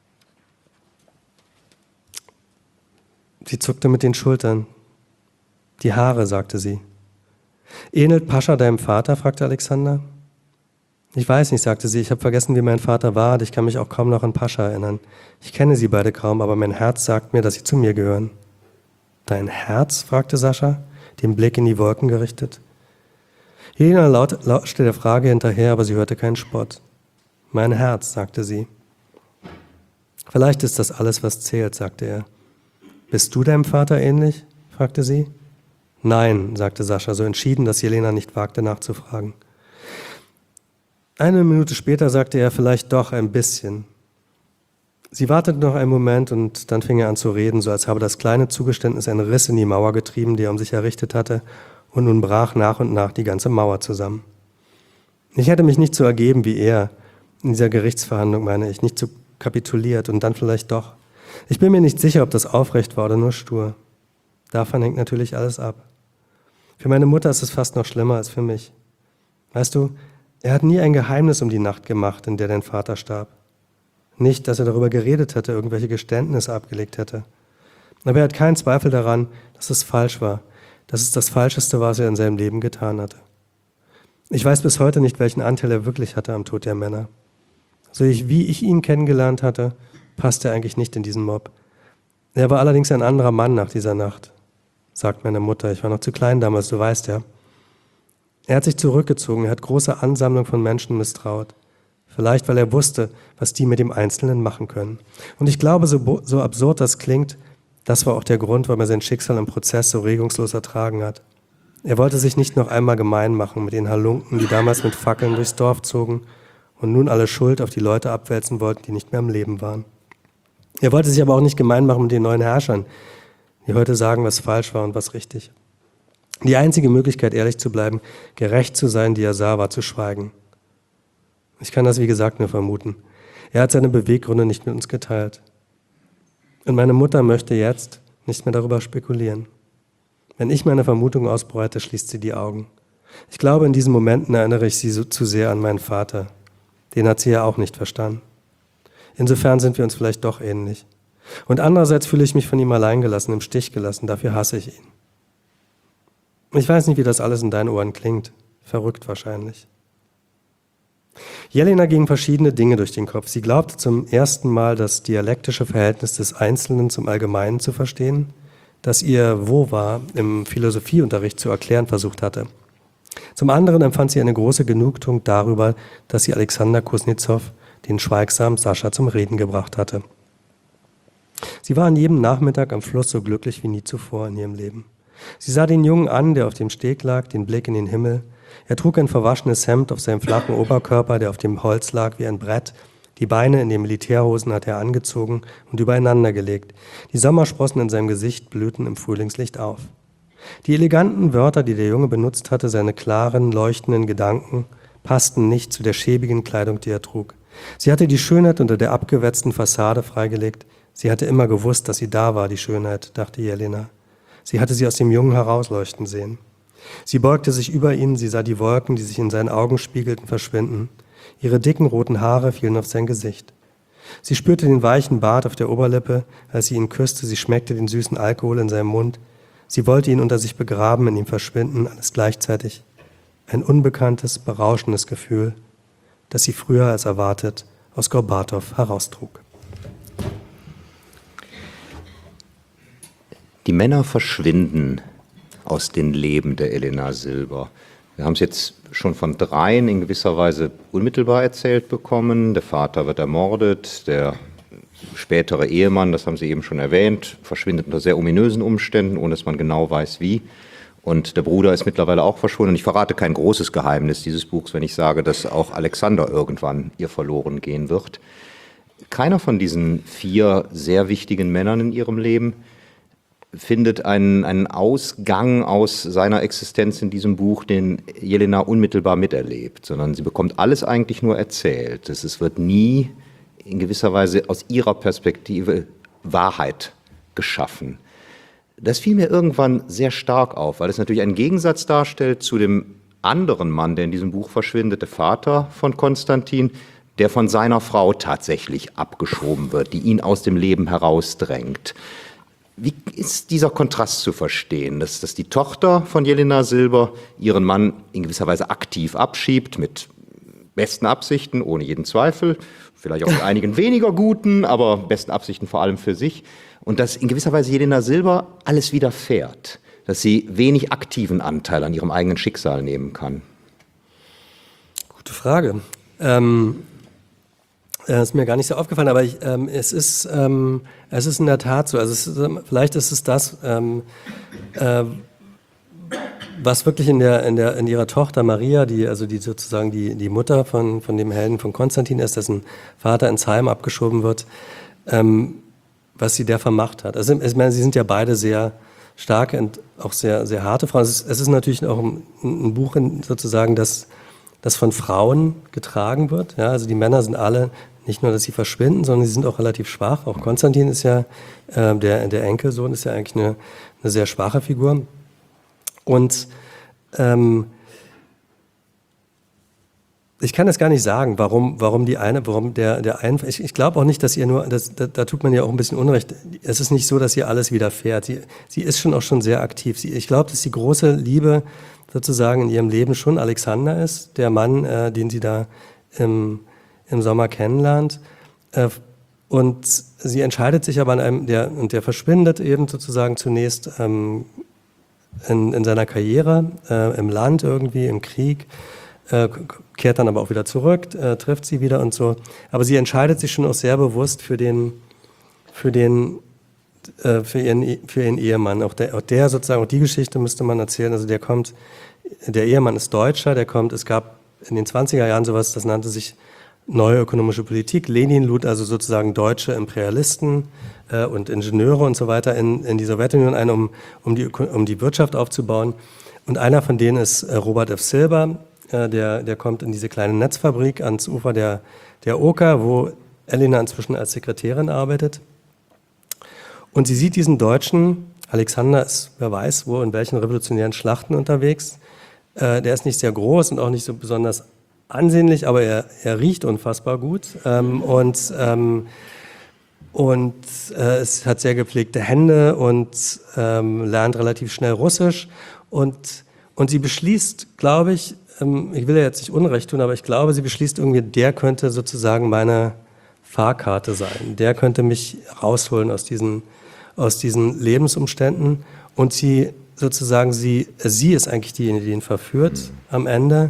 Sie zuckte mit den Schultern. »Die Haare«, sagte sie. »Ähnelt Pascha deinem Vater?« fragte Alexander. »Ich weiß nicht«, sagte sie, »ich habe vergessen, wie mein Vater war und ich kann mich auch kaum noch an Pascha erinnern. Ich kenne sie beide kaum, aber mein Herz sagt mir, dass sie zu mir gehören.« »Dein Herz?« fragte Sascha, den Blick in die Wolken gerichtet. Jelena lauschte der Frage hinterher, aber sie hörte keinen Spott. »Mein Herz«, sagte sie. »Vielleicht ist das alles, was zählt«, sagte er. »Bist du deinem Vater ähnlich?« fragte sie. »Nein«, sagte Sascha, so entschieden, dass Jelena nicht wagte nachzufragen. Eine Minute später sagte er, vielleicht doch ein bisschen. Sie wartete noch einen Moment und dann fing er an zu reden, so als habe das kleine Zugeständnis einen Riss in die Mauer getrieben, die er um sich errichtet hatte, und nun brach nach und nach die ganze Mauer zusammen. Ich hätte mich nicht so ergeben wie er, in dieser Gerichtsverhandlung meine ich, nicht so kapituliert und dann vielleicht doch. Ich bin mir nicht sicher, ob das aufrecht war oder nur stur. Davon hängt natürlich alles ab. Für meine Mutter ist es fast noch schlimmer als für mich. Weißt du, er hat nie ein Geheimnis um die Nacht gemacht, in der dein Vater starb. Nicht, dass er darüber geredet hätte, irgendwelche Geständnisse abgelegt hätte. Aber er hat keinen Zweifel daran, dass es falsch war, dass es das Falscheste war, was er in seinem Leben getan hatte. Ich weiß bis heute nicht, welchen Anteil er wirklich hatte am Tod der Männer. So wie ich ihn kennengelernt hatte, passte er eigentlich nicht in diesen Mob. Er war allerdings ein anderer Mann nach dieser Nacht, sagt meine Mutter. Ich war noch zu klein damals, du weißt ja. Er hat sich zurückgezogen, er hat große Ansammlungen von Menschen misstraut. Vielleicht, weil er wusste, was die mit dem Einzelnen machen können. Und ich glaube, so absurd das klingt, das war auch der Grund, warum er sein Schicksal im Prozess so regungslos ertragen hat. Er wollte sich nicht noch einmal gemein machen mit den Halunken, die damals mit Fackeln durchs Dorf zogen und nun alle Schuld auf die Leute abwälzen wollten, die nicht mehr am Leben waren. Er wollte sich aber auch nicht gemein machen mit den neuen Herrschern, die heute sagen, was falsch war und was richtig. Die einzige Möglichkeit, ehrlich zu bleiben, gerecht zu sein, die er sah, war zu schweigen. Ich kann das, wie gesagt, nur vermuten. Er hat seine Beweggründe nicht mit uns geteilt. Und meine Mutter möchte jetzt nicht mehr darüber spekulieren. Wenn ich meine Vermutung ausbreite, schließt sie die Augen. Ich glaube, in diesen Momenten erinnere ich sie so zu sehr an meinen Vater. Den hat sie ja auch nicht verstanden. Insofern sind wir uns vielleicht doch ähnlich. Und andererseits fühle ich mich von ihm allein gelassen, im Stich gelassen. Dafür hasse ich ihn. Ich weiß nicht, wie das alles in deinen Ohren klingt. Verrückt wahrscheinlich. Jelena gingen verschiedene Dinge durch den Kopf. Sie glaubte zum ersten Mal, das dialektische Verhältnis des Einzelnen zum Allgemeinen zu verstehen, das ihr Wova im Philosophieunterricht zu erklären versucht hatte. Zum anderen empfand sie eine große Genugtuung darüber, dass sie Alexander Kuznetsov, den schweigsamen Sascha, zum Reden gebracht hatte. Sie war an jedem Nachmittag am Fluss so glücklich wie nie zuvor in ihrem Leben. Sie sah den Jungen an, der auf dem Steg lag, den Blick in den Himmel. Er trug ein verwaschenes Hemd auf seinem flachen Oberkörper, der auf dem Holz lag wie ein Brett. Die Beine in den Militärhosen hatte er angezogen und übereinander gelegt. Die Sommersprossen in seinem Gesicht blühten im Frühlingslicht auf. Die eleganten Wörter, die der Junge benutzt hatte, seine klaren, leuchtenden Gedanken, passten nicht zu der schäbigen Kleidung, die er trug. Sie hatte die Schönheit unter der abgewetzten Fassade freigelegt. Sie hatte immer gewusst, dass sie da war, die Schönheit, dachte Jelena. Sie hatte sie aus dem Jungen herausleuchten sehen. Sie beugte sich über ihn, sie sah die Wolken, die sich in seinen Augen spiegelten, verschwinden. Ihre dicken roten Haare fielen auf sein Gesicht. Sie spürte den weichen Bart auf der Oberlippe, als sie ihn küsste, sie schmeckte den süßen Alkohol in seinem Mund. Sie wollte ihn unter sich begraben, in ihm verschwinden, alles gleichzeitig. Ein unbekanntes, berauschendes Gefühl, das sie früher als erwartet aus Gorbatow heraustrug. Die Männer verschwinden aus den Leben der Elena Silber. Wir haben es jetzt schon von dreien in gewisser Weise unmittelbar erzählt bekommen. Der Vater wird ermordet, der spätere Ehemann, das haben Sie eben schon erwähnt, verschwindet unter sehr ominösen Umständen, ohne dass man genau weiß wie. Und der Bruder ist mittlerweile auch verschwunden. Und ich verrate kein großes Geheimnis dieses Buchs, wenn ich sage, dass auch Alexander irgendwann ihr verloren gehen wird. Keiner von diesen 4 sehr wichtigen Männern in ihrem Leben findet einen Ausgang aus seiner Existenz in diesem Buch, den Jelena unmittelbar miterlebt, sondern sie bekommt alles eigentlich nur erzählt. Es wird nie in gewisser Weise aus ihrer Perspektive Wahrheit geschaffen. Das fiel mir irgendwann sehr stark auf, weil es natürlich einen Gegensatz darstellt zu dem anderen Mann, der in diesem Buch verschwindet, der Vater von Konstantin, der von seiner Frau tatsächlich abgeschoben wird, die ihn aus dem Leben herausdrängt. Wie ist dieser Kontrast zu verstehen, dass die Tochter von Jelena Silber ihren Mann in gewisser Weise aktiv abschiebt, mit besten Absichten, ohne jeden Zweifel, vielleicht auch mit einigen weniger guten, aber besten Absichten vor allem für sich, und dass in gewisser Weise Jelena Silber alles widerfährt, dass sie wenig aktiven Anteil an ihrem eigenen Schicksal nehmen kann? Gute Frage. Ist mir gar nicht so aufgefallen, aber es ist in der Tat so. Also vielleicht ist es das, was wirklich in ihrer Tochter Maria, die sozusagen die Mutter von dem Helden von Konstantin ist, dessen Vater ins Heim abgeschoben wird, was sie der vermacht hat. Also ich meine, sie sind ja beide sehr starke und auch sehr, sehr harte Frauen. Es ist natürlich auch ein Buch sozusagen, das von Frauen getragen wird. Ja, also die Männer sind alle, nicht nur, dass sie verschwinden, sondern sie sind auch relativ schwach. Auch Konstantin ist ja, der Enkelsohn ist ja eigentlich eine sehr schwache Figur. Und ich kann es gar nicht sagen, warum der eine, ich glaube auch nicht, dass ihr nur, da tut man ja auch ein bisschen Unrecht. Es ist nicht so, dass ihr alles widerfährt. Sie ist auch schon sehr aktiv. Ich glaube, dass die große Liebe sozusagen in ihrem Leben schon Alexander ist, der Mann, den sie da im Sommer kennenlernt. Und sie entscheidet sich aber der verschwindet eben sozusagen zunächst in seiner Karriere, im Land irgendwie, im Krieg, kehrt dann aber auch wieder zurück, trifft sie wieder und so. Aber sie entscheidet sich schon auch sehr bewusst für ihren Ehemann. Auch der sozusagen, auch die Geschichte müsste man erzählen. Also der Ehemann ist Deutscher, es gab in den 20er Jahren sowas, das nannte sich Neue ökonomische Politik. Lenin lud also sozusagen deutsche Imperialisten und Ingenieure und so weiter in die Sowjetunion ein, um die Wirtschaft aufzubauen. Und einer von denen ist Robert F. Silber, der kommt in diese kleine Netzfabrik ans Ufer der Oka, wo Elena inzwischen als Sekretärin arbeitet. Und sie sieht diesen Deutschen, Alexander ist, wer weiß wo, in welchen revolutionären Schlachten unterwegs. Der ist nicht sehr groß und auch nicht so besonders ansehnlich, aber er riecht unfassbar gut und es hat sehr gepflegte Hände und lernt relativ schnell Russisch und sie beschließt, glaube ich, ich will ja jetzt nicht Unrecht tun, aber ich glaube, sie beschließt irgendwie, der könnte sozusagen meine Fahrkarte sein, der könnte mich rausholen aus diesen Lebensumständen und sie sozusagen, sie ist eigentlich diejenige, die ihn verführt am Ende.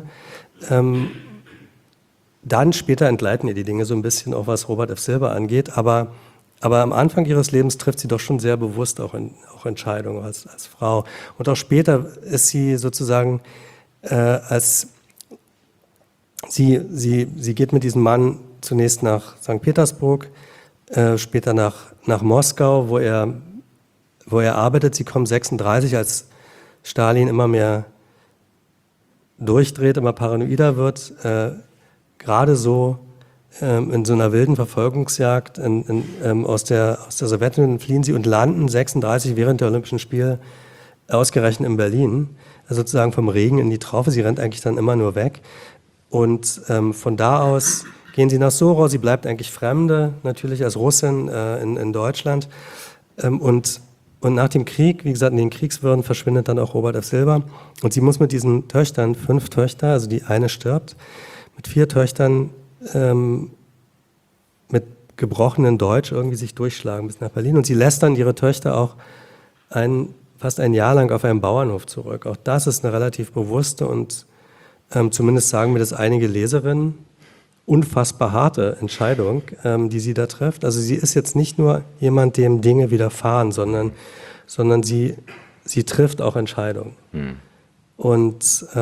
Dann später entgleiten ihr die Dinge so ein bisschen, auch was Robert F. Silber angeht, aber am Anfang ihres Lebens trifft sie doch schon sehr bewusst auch Entscheidungen als Frau. Und auch später ist sie sozusagen, sie geht mit diesem Mann zunächst nach St. Petersburg, später nach Moskau, wo er arbeitet. Sie kommen 1936, als Stalin immer mehr durchdreht, immer paranoider wird, gerade so in so einer wilden Verfolgungsjagd aus der Sowjetunion fliehen sie und landen 1936 während der Olympischen Spiele ausgerechnet in Berlin, also sozusagen vom Regen in die Traufe. Sie rennt eigentlich dann immer nur weg und von da aus gehen sie nach Sorau. Sie bleibt eigentlich Fremde, natürlich als Russin in Deutschland und nach dem Krieg, wie gesagt, in den Kriegswirren verschwindet dann auch Robert F. Silber und sie muss mit diesen Töchtern, 5 Töchter, also die eine stirbt, mit 4 Töchtern mit gebrochenen Deutsch irgendwie sich durchschlagen bis nach Berlin. Und sie lässt dann ihre Töchter auch fast ein Jahr lang auf einem Bauernhof zurück. Auch das ist eine relativ bewusste und zumindest sagen mir das einige Leserinnen, unfassbar harte Entscheidung, die sie da trifft. Also sie ist jetzt nicht nur jemand, dem Dinge widerfahren, sondern sie sie trifft auch Entscheidungen. Und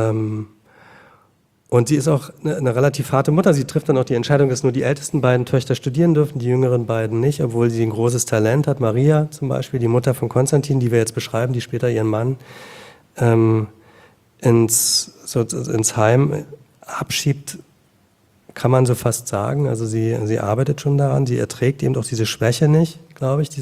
sie ist auch eine relativ harte Mutter. Sie trifft dann auch die Entscheidung, dass nur die ältesten beiden Töchter studieren dürfen, die jüngeren beiden nicht, obwohl sie ein großes Talent hat. Maria zum Beispiel, die Mutter von Konstantin, die wir jetzt beschreiben, die später ihren Mann ins Heim abschiebt, kann man so fast sagen. Also sie arbeitet schon daran, sie erträgt eben auch diese Schwäche nicht, glaube ich,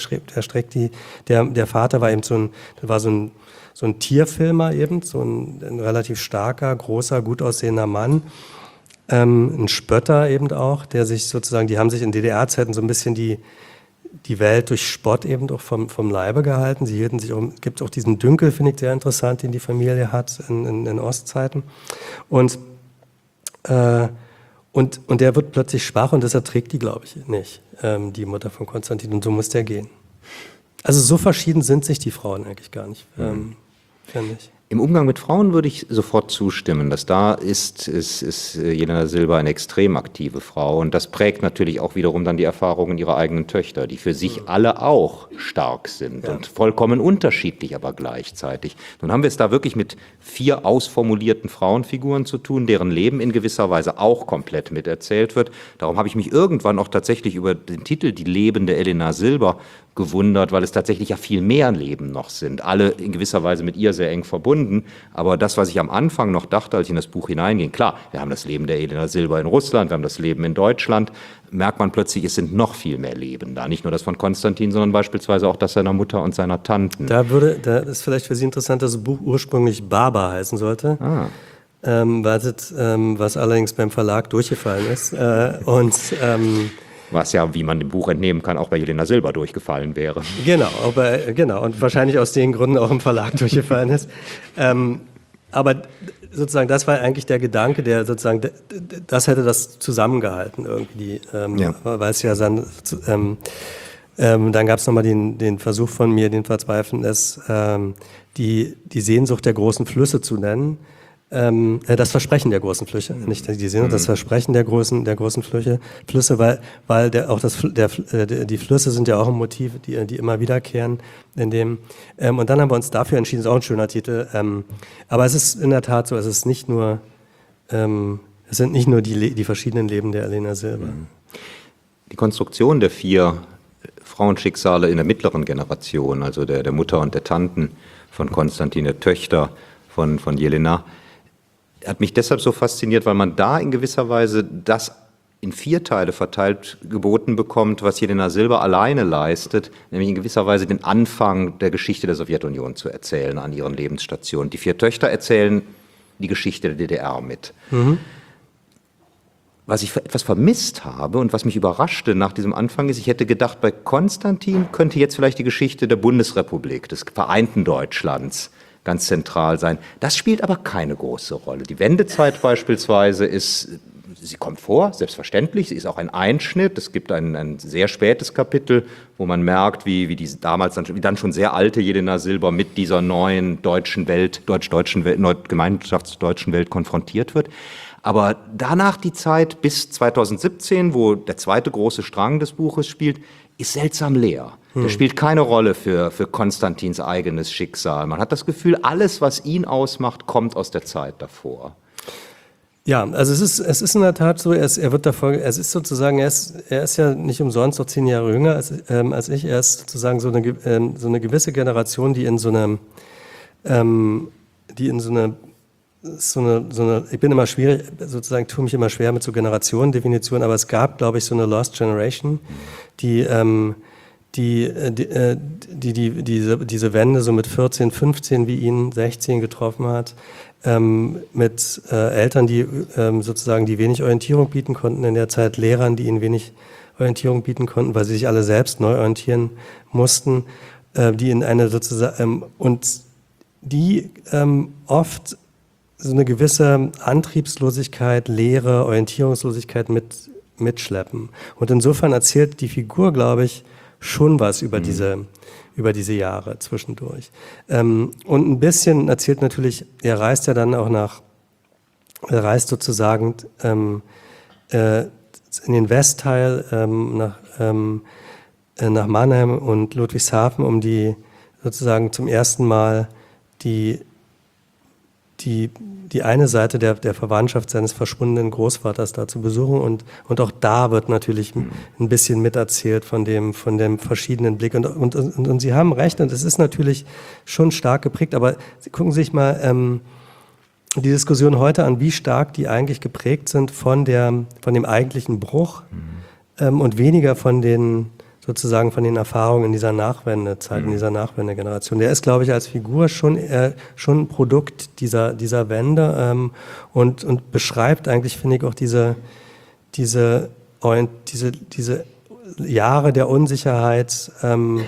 der Vater war eben so ein Tierfilmer eben, so ein relativ starker, großer, gut aussehender Mann, ein Spötter eben auch, der sich sozusagen, die haben sich in DDR-Zeiten so ein bisschen die Welt durch Spott eben auch vom Leibe gehalten. Sie hielten sich gibt auch diesen Dünkel, finde ich sehr interessant, den die Familie hat in Ostzeiten. Und der wird plötzlich schwach und das erträgt die, glaube ich, nicht, die Mutter von Konstantin. Und so muss der gehen. Also so verschieden sind sich die Frauen eigentlich gar nicht, finde ich. Im Umgang mit Frauen würde ich sofort zustimmen, dass da ist Jelena Silber eine extrem aktive Frau und das prägt natürlich auch wiederum dann die Erfahrungen ihrer eigenen Töchter, die für sich alle auch stark sind und vollkommen unterschiedlich, aber gleichzeitig. Nun haben wir es da wirklich mit 4 ausformulierten Frauenfiguren zu tun, deren Leben in gewisser Weise auch komplett miterzählt wird. Darum habe ich mich irgendwann auch tatsächlich über den Titel Die lebende Jelena Silber gewundert, weil es tatsächlich ja viel mehr Leben noch sind, alle in gewisser Weise mit ihr sehr eng verbunden, aber das, was ich am Anfang noch dachte, als ich in das Buch hineinging, klar, wir haben das Leben der Jelena Silber in Russland, wir haben das Leben in Deutschland, merkt man plötzlich, es sind noch viel mehr Leben da, nicht nur das von Konstantin, sondern beispielsweise auch das seiner Mutter und seiner Tanten. Da ist vielleicht für Sie interessant, dass das Buch ursprünglich Baba heißen sollte. Was allerdings beim Verlag durchgefallen ist. Was ja, wie man dem Buch entnehmen kann, auch bei Jelena Silber durchgefallen wäre. Genau, und wahrscheinlich aus den Gründen auch im Verlag durchgefallen ist. Aber sozusagen, das war eigentlich der Gedanke, der sozusagen, das hätte das zusammengehalten irgendwie, weil es ja dann gab es nochmal den Versuch von mir, den Verzweifeln ist, die Sehnsucht der großen Flüsse zu nennen. Das Versprechen der großen Flüsse, nicht die Sehnsucht, das Versprechen der großen Flüsse, weil die Flüsse sind ja auch ein Motiv, die immer wiederkehren in dem. Und dann haben wir uns dafür entschieden, ist auch ein schöner Titel. Aber es ist in der Tat so, es sind nicht nur die verschiedenen Leben der Jelena Silber. Die Konstruktion der 4 Frauenschicksale in der mittleren Generation, also der Mutter und der Tanten von Konstantin, der Töchter von Jelena, hat mich deshalb so fasziniert, weil man da in gewisser Weise das in 4 Teile verteilt geboten bekommt, was Jelena Silber alleine leistet, nämlich in gewisser Weise den Anfang der Geschichte der Sowjetunion zu erzählen an ihren Lebensstationen. Die 4 Töchter erzählen die Geschichte der DDR mit. Was ich etwas vermisst habe und was mich überraschte nach diesem Anfang ist, ich hätte gedacht, bei Konstantin könnte jetzt vielleicht die Geschichte der Bundesrepublik, des vereinten Deutschlands, ganz zentral sein. Das spielt aber keine große Rolle. Die Wendezeit beispielsweise sie kommt vor, selbstverständlich, sie ist auch ein Einschnitt. Es gibt ein sehr spätes Kapitel, wo man merkt, wie diese damals dann schon sehr alte Jelena Silber mit dieser neuen gemeinschaftsdeutschen Welt konfrontiert wird. Aber danach die Zeit bis 2017, wo der zweite große Strang des Buches spielt, ist seltsam leer. Der spielt keine Rolle für Konstantins eigenes Schicksal. Man hat das Gefühl, alles, was ihn ausmacht, kommt aus der Zeit davor. Ja, also es ist in der Tat so, er ist ja nicht umsonst noch 10 Jahre jünger als ich. Er ist sozusagen so eine gewisse Generation, ich bin immer schwierig, sozusagen tue mich immer schwer mit so Generationendefinitionen, aber es gab, glaube ich, so eine Lost Generation, diese Wende so mit 14, 15 wie ihn 16 getroffen hat, mit Eltern, die sozusagen die wenig Orientierung bieten konnten in der Zeit, Lehrern, die ihnen wenig Orientierung bieten konnten, weil sie sich alle selbst neu orientieren mussten, die in eine sozusagen und die oft so eine gewisse Antriebslosigkeit, Leere, Orientierungslosigkeit mitschleppen. Und insofern erzählt die Figur, glaube ich, schon was über diese Jahre zwischendurch. Und ein bisschen erzählt natürlich, er reist sozusagen in den Westteil nach Mannheim und Ludwigshafen, um sozusagen zum ersten Mal die eine Seite der Verwandtschaft seines verschwundenen Großvaters da zu besuchen und auch da wird natürlich ein bisschen miterzählt von dem verschiedenen Blick und Sie haben recht und es ist natürlich schon stark geprägt, aber Sie gucken sich mal die Diskussion heute an, wie stark die eigentlich geprägt sind von dem eigentlichen Bruch und weniger von den Erfahrungen in dieser Nachwendezeit, in dieser Nachwendegeneration. Der ist, glaube ich, als Figur schon ein Produkt dieser Wende und beschreibt eigentlich, finde ich, auch diese Jahre der Unsicherheit haben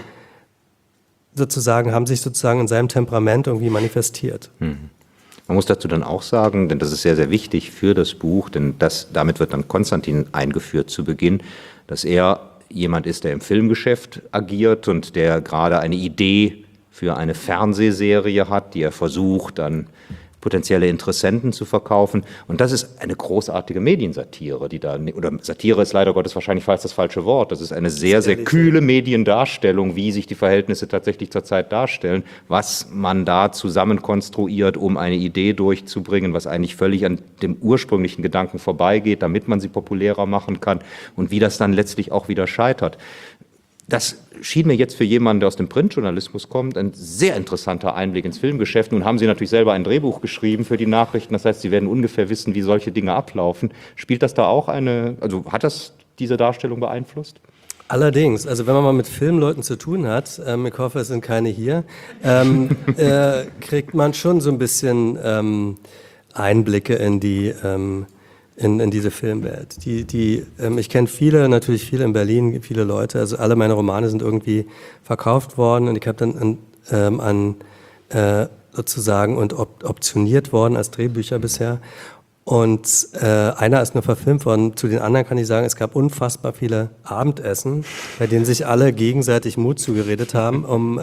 sich sozusagen in seinem Temperament irgendwie manifestiert. Man muss dazu dann auch sagen, denn das ist sehr, sehr wichtig für das Buch, denn damit wird dann Konstantin eingeführt zu Beginn, dass er jemand ist, der im Filmgeschäft agiert und der gerade eine Idee für eine Fernsehserie hat, die er versucht, an potenzielle Interessenten zu verkaufen. Und das ist eine großartige Mediensatire, oder Satire ist leider Gottes wahrscheinlich fast das falsche Wort. Das ist eine sehr, sehr kühle Mediendarstellung, wie sich die Verhältnisse tatsächlich zurzeit darstellen, was man da zusammen konstruiert, um eine Idee durchzubringen, was eigentlich völlig an dem ursprünglichen Gedanken vorbeigeht, damit man sie populärer machen kann und wie das dann letztlich auch wieder scheitert. Das schien mir jetzt für jemanden, der aus dem Printjournalismus kommt, ein sehr interessanter Einblick ins Filmgeschäft. Nun haben Sie natürlich selber ein Drehbuch geschrieben für die Nachrichten, das heißt, Sie werden ungefähr wissen, wie solche Dinge ablaufen. Spielt das da auch hat das diese Darstellung beeinflusst? Allerdings, also wenn man mal mit Filmleuten zu tun hat, ich hoffe, es sind keine hier, kriegt man schon so ein bisschen Einblicke in in diese Filmwelt. Ich kenne natürlich viele in Berlin, viele Leute, also alle meine Romane sind irgendwie verkauft worden und ich habe dann sozusagen optioniert worden als Drehbücher bisher. Und einer ist nur verfilmt worden. Zu den anderen kann ich sagen, es gab unfassbar viele Abendessen, bei denen sich alle gegenseitig Mut zugeredet haben,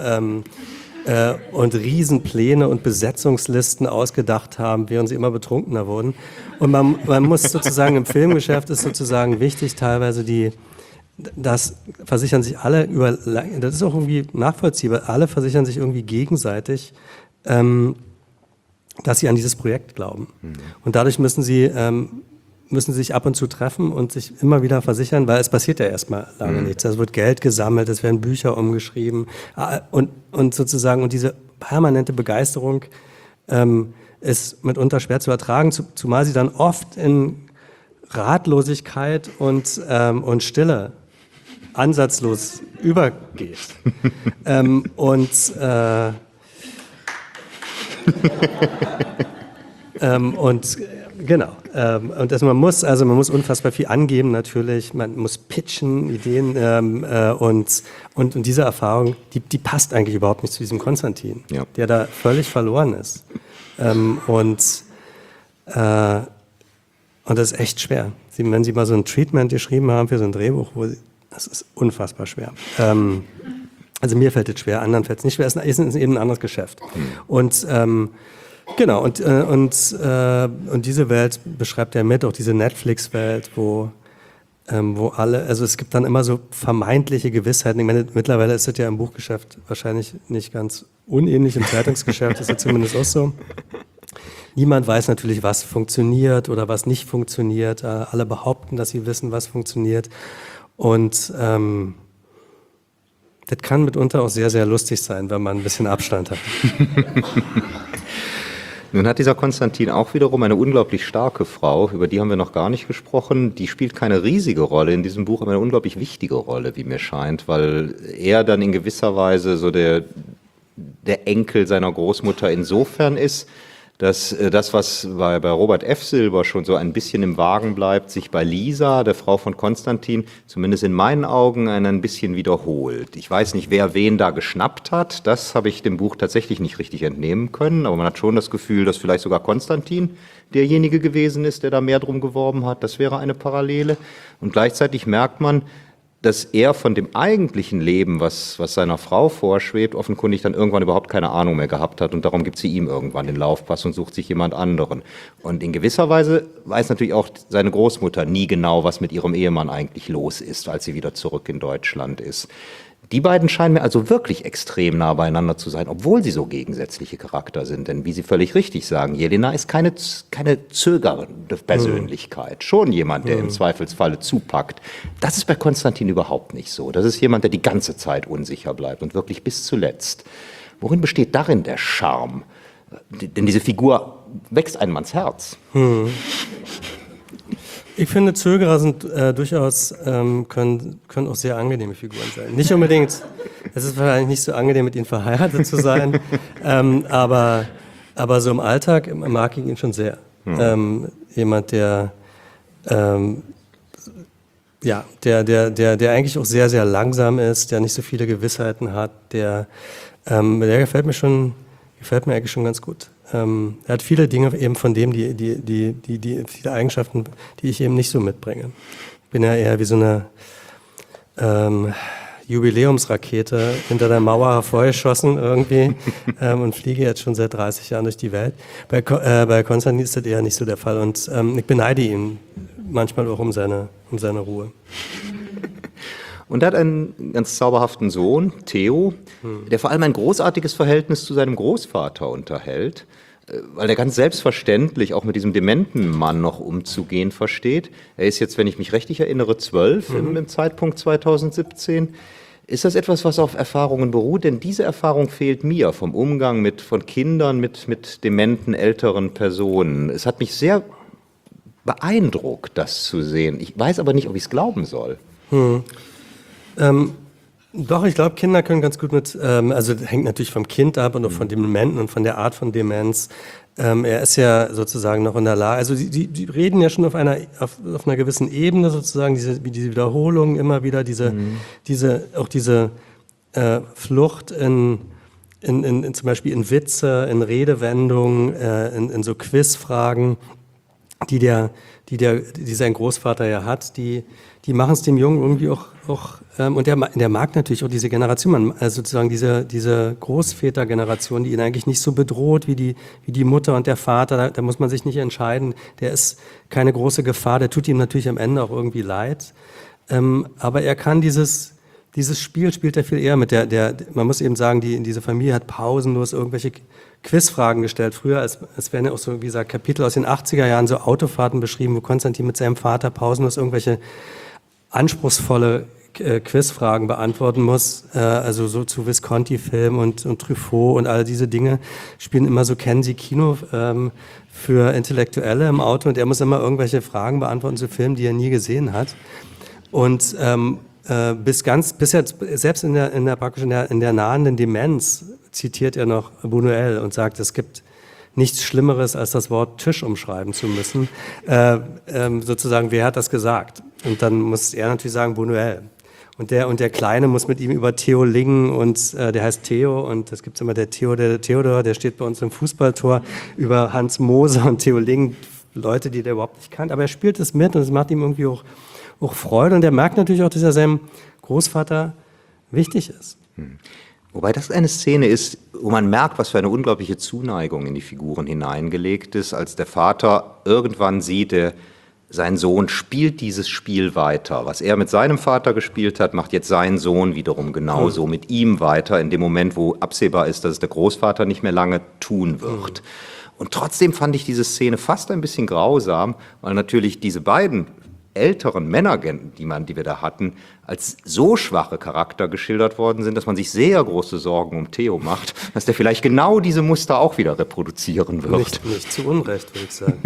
und Riesenpläne und Besetzungslisten ausgedacht haben, während sie immer betrunkener wurden. Und man muss sozusagen, im Filmgeschäft ist sozusagen wichtig, teilweise das versichern sich alle das ist auch irgendwie nachvollziehbar, alle versichern sich irgendwie gegenseitig, dass sie an dieses Projekt glauben. Und dadurch müssen sie sich ab und zu treffen und sich immer wieder versichern, weil es passiert ja erstmal lange nichts. Es wird Geld gesammelt, es werden Bücher umgeschrieben und sozusagen, und diese permanente Begeisterung ist mitunter schwer zu ertragen, zumal sie dann oft in Ratlosigkeit und Stille ansatzlos übergeht. Genau. Und man muss unfassbar viel angeben natürlich, man muss pitchen, Ideen und diese Erfahrung, die passt eigentlich überhaupt nicht zu diesem Konstantin, der da völlig verloren ist. Und das ist echt schwer. Wenn Sie mal so ein Treatment geschrieben haben für so ein Drehbuch, das ist unfassbar schwer. Also mir fällt es schwer, anderen fällt es nicht schwer, es ist eben ein anderes Geschäft. Und genau, und diese Welt beschreibt er mit, auch diese Netflix-Welt, wo alle, also es gibt dann immer so vermeintliche Gewissheiten. Ich meine, mittlerweile ist das ja im Buchgeschäft wahrscheinlich nicht ganz unähnlich, im Zeitungsgeschäft ist es zumindest auch so. Niemand weiß natürlich, was funktioniert oder was nicht funktioniert. Alle behaupten, dass sie wissen, was funktioniert. Und das kann mitunter auch sehr, sehr lustig sein, wenn man ein bisschen Abstand hat. Nun hat dieser Konstantin auch wiederum eine unglaublich starke Frau, über die haben wir noch gar nicht gesprochen. Die spielt keine riesige Rolle in diesem Buch, aber eine unglaublich wichtige Rolle, wie mir scheint, weil er dann in gewisser Weise so der Enkel seiner Großmutter insofern ist, dass das, was bei Robert F. Silber schon so ein bisschen im Wagen bleibt, sich bei Lisa, der Frau von Konstantin, zumindest in meinen Augen ein bisschen wiederholt. Ich weiß nicht, wer wen da geschnappt hat, das habe ich dem Buch tatsächlich nicht richtig entnehmen können, aber man hat schon das Gefühl, dass vielleicht sogar Konstantin derjenige gewesen ist, der da mehr drum geworben hat. Das wäre eine Parallele. Und gleichzeitig merkt man, dass er von dem eigentlichen Leben, was seiner Frau vorschwebt, offenkundig dann irgendwann überhaupt keine Ahnung mehr gehabt hat und darum gibt sie ihm irgendwann den Laufpass und sucht sich jemand anderen. Und in gewisser Weise weiß natürlich auch seine Großmutter nie genau, was mit ihrem Ehemann eigentlich los ist, als sie wieder zurück in Deutschland ist. Die beiden scheinen mir also wirklich extrem nah beieinander zu sein, obwohl sie so gegensätzliche Charakter sind. Denn wie Sie völlig richtig sagen, Jelena ist keine zögernde Persönlichkeit. Schon jemand, der im Zweifelsfalle zupackt. Das ist bei Konstantin überhaupt nicht so. Das ist jemand, der die ganze Zeit unsicher bleibt und wirklich bis zuletzt. Worin besteht darin der Charme? Denn diese Figur wächst einem ans Herz. Ich finde, Zögerer sind durchaus, können auch sehr angenehme Figuren sein. Nicht unbedingt, es ist wahrscheinlich nicht so angenehm, mit ihnen verheiratet zu sein, aber so im Alltag mag ich ihn schon sehr. Jemand, der eigentlich auch sehr, sehr langsam ist, der nicht so viele Gewissheiten hat, der gefällt mir eigentlich schon ganz gut. Er hat viele Dinge eben von dem, viele Eigenschaften, die ich eben nicht so mitbringe. Ich bin ja eher wie so eine Jubiläumsrakete hinter der Mauer hervorgeschossen irgendwie und fliege jetzt schon seit 30 Jahren durch die Welt. Bei Konstantin ist das eher nicht so der Fall und ich beneide ihn manchmal auch um seine Ruhe. Und er hat einen ganz zauberhaften Sohn, Theo, der vor allem ein großartiges Verhältnis zu seinem Großvater unterhält, weil er ganz selbstverständlich auch mit diesem dementen Mann noch umzugehen versteht. Er ist jetzt, wenn ich mich richtig erinnere, 12 im Zeitpunkt 2017. Ist das etwas, was auf Erfahrungen beruht? Denn diese Erfahrung fehlt mir vom Umgang von Kindern mit dementen älteren Personen. Es hat mich sehr beeindruckt, das zu sehen. Ich weiß aber nicht, ob ich es glauben soll. Doch, ich glaube, Kinder können ganz gut also hängt natürlich vom Kind ab und auch von dem Dementen und von der Art von Demenz. Er ist ja sozusagen noch in der Lage, also die reden ja schon auf einer gewissen Ebene sozusagen, diese Wiederholung immer wieder, diese Flucht in zum Beispiel in Witze, in Redewendungen, in so Quizfragen, die sein Großvater ja hat, die machen es dem Jungen irgendwie auch und der mag natürlich auch diese Generation, also sozusagen diese Großvätergeneration, die ihn eigentlich nicht so bedroht wie die Mutter und der Vater, da muss man sich nicht entscheiden, der ist keine große Gefahr, der tut ihm natürlich am Ende auch irgendwie leid, aber er kann dieses Spiel spielt er viel eher mit man muss eben sagen, diese Familie hat pausenlos irgendwelche Quizfragen gestellt. Früher, es werden ja auch so, wie gesagt, Kapitel aus den 80er Jahren, so Autofahrten beschrieben, wo Konstantin mit seinem Vater pausenlos irgendwelche anspruchsvolle Quizfragen beantworten muss, also so zu Visconti-Film und Truffaut und all diese Dinge spielen immer so, kennen Sie Kino für Intellektuelle im Auto und er muss immer irgendwelche Fragen beantworten zu Filmen, die er nie gesehen hat. Und bis jetzt, selbst in der nahenden Demenz zitiert er noch Buñuel und sagt, es gibt nichts Schlimmeres, als das Wort Tisch umschreiben zu müssen. Sozusagen, wer hat das gesagt? Und dann muss er natürlich sagen, Buñuel. Und der Kleine muss mit ihm über Theo Ling und der heißt Theo und es gibt immer der Theodor, der steht bei uns im Fußballtor, über Hans Moser und Theo Ling, Leute, die der überhaupt nicht kannte. Aber er spielt es mit und es macht ihm irgendwie auch Freude und er merkt natürlich auch, dass er seinem Großvater wichtig ist. Wobei das eine Szene ist, wo man merkt, was für eine unglaubliche Zuneigung in die Figuren hineingelegt ist, als der Vater irgendwann sieht, sein Sohn spielt dieses Spiel weiter. Was er mit seinem Vater gespielt hat, macht jetzt sein Sohn wiederum genauso mit ihm weiter, in dem Moment, wo absehbar ist, dass es der Großvater nicht mehr lange tun wird. Und trotzdem fand ich diese Szene fast ein bisschen grausam, weil natürlich diese beiden älteren Männer, die wir da hatten, als so schwache Charakter geschildert worden sind, dass man sich sehr große Sorgen um Theo macht, dass der vielleicht genau diese Muster auch wieder reproduzieren wird. Nicht zu Unrecht, würde ich sagen.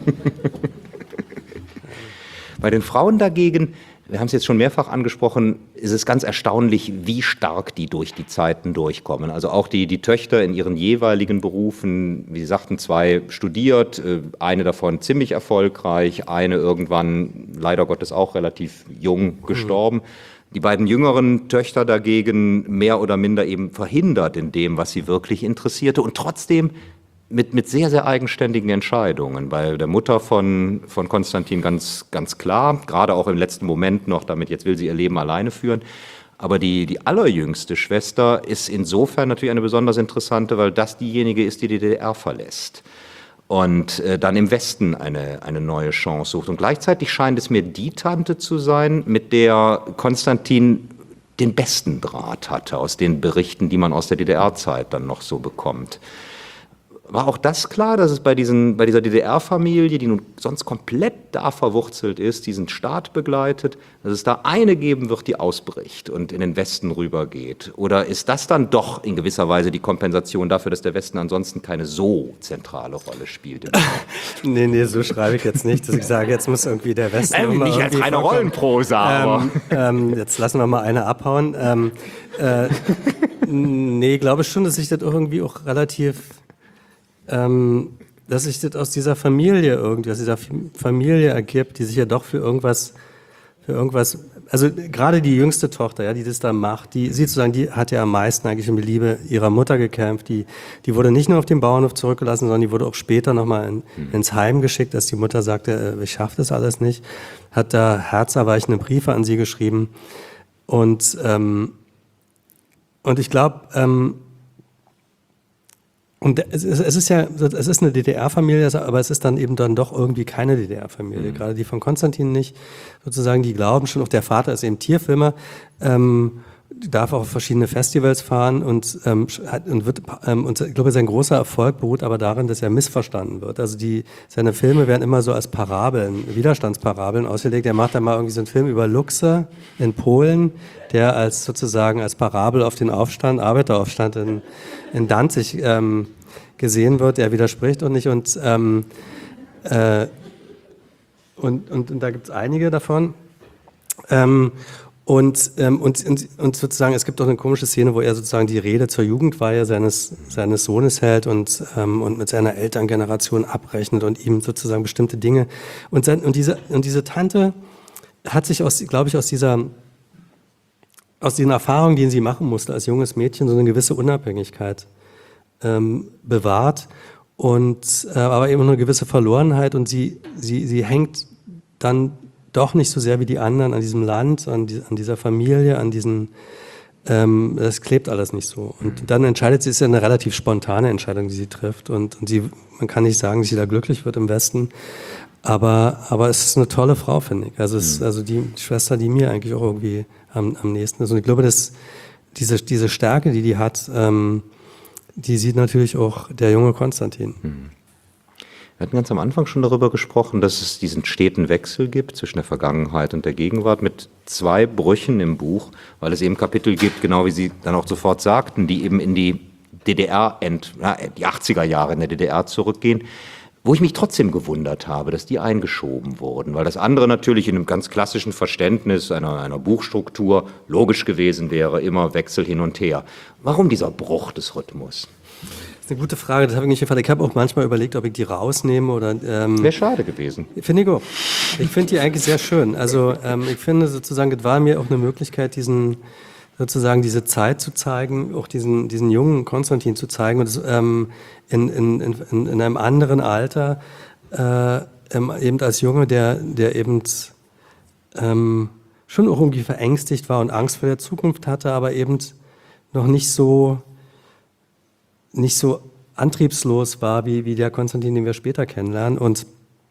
Bei den Frauen dagegen, wir haben es jetzt schon mehrfach angesprochen, ist es ganz erstaunlich, wie stark die durch die Zeiten durchkommen. Also auch die Töchter in ihren jeweiligen Berufen, wie Sie sagten, 2 studiert, eine davon ziemlich erfolgreich, eine irgendwann leider Gottes auch relativ jung gestorben. Die beiden jüngeren Töchter dagegen mehr oder minder eben verhindert in dem, was sie wirklich interessierte und trotzdem mit sehr, sehr eigenständigen Entscheidungen. Bei der Mutter von Konstantin ganz klar, gerade auch im letzten Moment noch, damit jetzt will sie ihr Leben alleine führen. Aber die allerjüngste Schwester ist insofern natürlich eine besonders interessante, weil das diejenige ist, die die DDR verlässt und dann im Westen eine neue Chance sucht. Und gleichzeitig scheint es mir die Tante zu sein, mit der Konstantin den besten Draht hatte, aus den Berichten, die man aus der DDR-Zeit dann noch so bekommt. War auch das klar, dass es bei dieser DDR-Familie, die nun sonst komplett da verwurzelt ist, diesen Staat begleitet, dass es da eine geben wird, die ausbricht und in den Westen rübergeht? Oder ist das dann doch in gewisser Weise die Kompensation dafür, dass der Westen ansonsten keine so zentrale Rolle spielt? Nee, so schreibe ich jetzt nicht, dass ich sage, jetzt muss irgendwie der Westen nicht als reine Rollenprosa, aber... jetzt lassen wir mal eine abhauen. Nee, glaube schon, dass sich das irgendwie auch relativ... dass sich das aus dieser Familie irgendwie, aus dieser Familie ergibt, die sich ja doch für irgendwas, also gerade die jüngste Tochter, ja, die das da macht, sie sozusagen, die hat ja am meisten eigentlich um die Liebe ihrer Mutter gekämpft, die wurde nicht nur auf dem Bauernhof zurückgelassen, sondern die wurde auch später nochmal ins Heim geschickt, dass die Mutter sagte, ich schaffe das alles nicht, hat da herzerweichende Briefe an sie geschrieben und ich glaube, und es ist eine DDR-Familie, aber es ist dann eben dann doch irgendwie keine DDR-Familie. Gerade die von Konstantin nicht, sozusagen, die glauben schon, auch der Vater ist eben Tierfilmer, darf auch auf verschiedene Festivals fahren und ich glaube, sein großer Erfolg beruht aber darin, dass er missverstanden wird. Also seine Filme werden immer so als Parabeln, Widerstandsparabeln ausgelegt. Er macht dann mal irgendwie so einen Film über Luchse in Polen, der als Parabel auf den Arbeiteraufstand in Danzig gesehen wird. Er widerspricht und nicht und da gibt es einige davon. Und sozusagen, es gibt auch eine komische Szene, wo er sozusagen die Rede zur Jugendweihe seines Sohnes hält und mit seiner Elterngeneration abrechnet und ihm sozusagen bestimmte Dinge. Und diese Tante hat sich aus diesen Erfahrungen, die sie machen musste als junges Mädchen, so eine gewisse Unabhängigkeit bewahrt und aber eben eine gewisse Verlorenheit und sie hängt dann doch nicht so sehr wie die anderen an diesem Land, an dieser Familie, an diesen, das klebt alles nicht so. Und dann entscheidet sie, ist ja eine relativ spontane Entscheidung, die sie trifft. Und man kann nicht sagen, dass sie da glücklich wird im Westen, aber es ist eine tolle Frau, finde ich. Also es ist also die Schwester, die mir eigentlich auch irgendwie am nächsten ist. Und ich glaube, dass diese Stärke, die hat, die sieht natürlich auch der junge Konstantin. Wir hatten ganz am Anfang schon darüber gesprochen, dass es diesen steten Wechsel gibt zwischen der Vergangenheit und der Gegenwart mit 2 Brüchen im Buch, weil es eben Kapitel gibt, genau wie Sie dann auch sofort sagten, die eben in die DDR, die 80er Jahre in der DDR zurückgehen, wo ich mich trotzdem gewundert habe, dass die eingeschoben wurden, weil das andere natürlich in einem ganz klassischen Verständnis einer Buchstruktur logisch gewesen wäre, immer Wechsel hin und her. Warum dieser Bruch des Rhythmus? Das ist eine gute Frage, das habe ich nicht gefragt. Ich habe auch manchmal überlegt, ob ich die rausnehme oder... Wäre schade gewesen. Finde ich auch. Ich finde die eigentlich sehr schön. Also ich finde sozusagen, das war mir auch eine Möglichkeit, diese Zeit zu zeigen, auch diesen jungen Konstantin zu zeigen und das, in einem anderen Alter, eben als Junge, der eben schon auch irgendwie verängstigt war und Angst vor der Zukunft hatte, aber eben noch nicht so antriebslos war, wie der Konstantin, den wir später kennenlernen. Und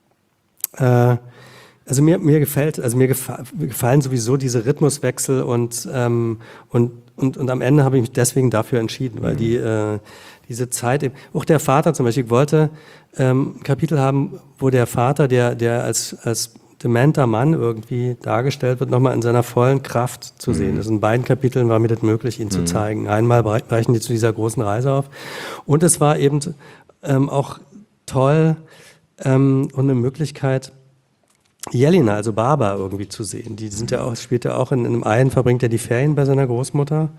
also mir gefallen sowieso diese Rhythmuswechsel und am Ende habe ich mich deswegen dafür entschieden, weil diese Zeit, auch der Vater zum Beispiel, ich wollte Kapitel haben, wo der Vater, der als dementer Mann irgendwie dargestellt wird, nochmal in seiner vollen Kraft zu sehen. In beiden Kapiteln war mir das möglich, ihn zu zeigen. Einmal brechen die zu dieser großen Reise auf. Und es war eben auch toll und eine Möglichkeit, Jelena, also Baba, irgendwie zu sehen. Die sind ja auch, spielt ja auch in einem einen, verbringt er die Ferien bei seiner Großmutter.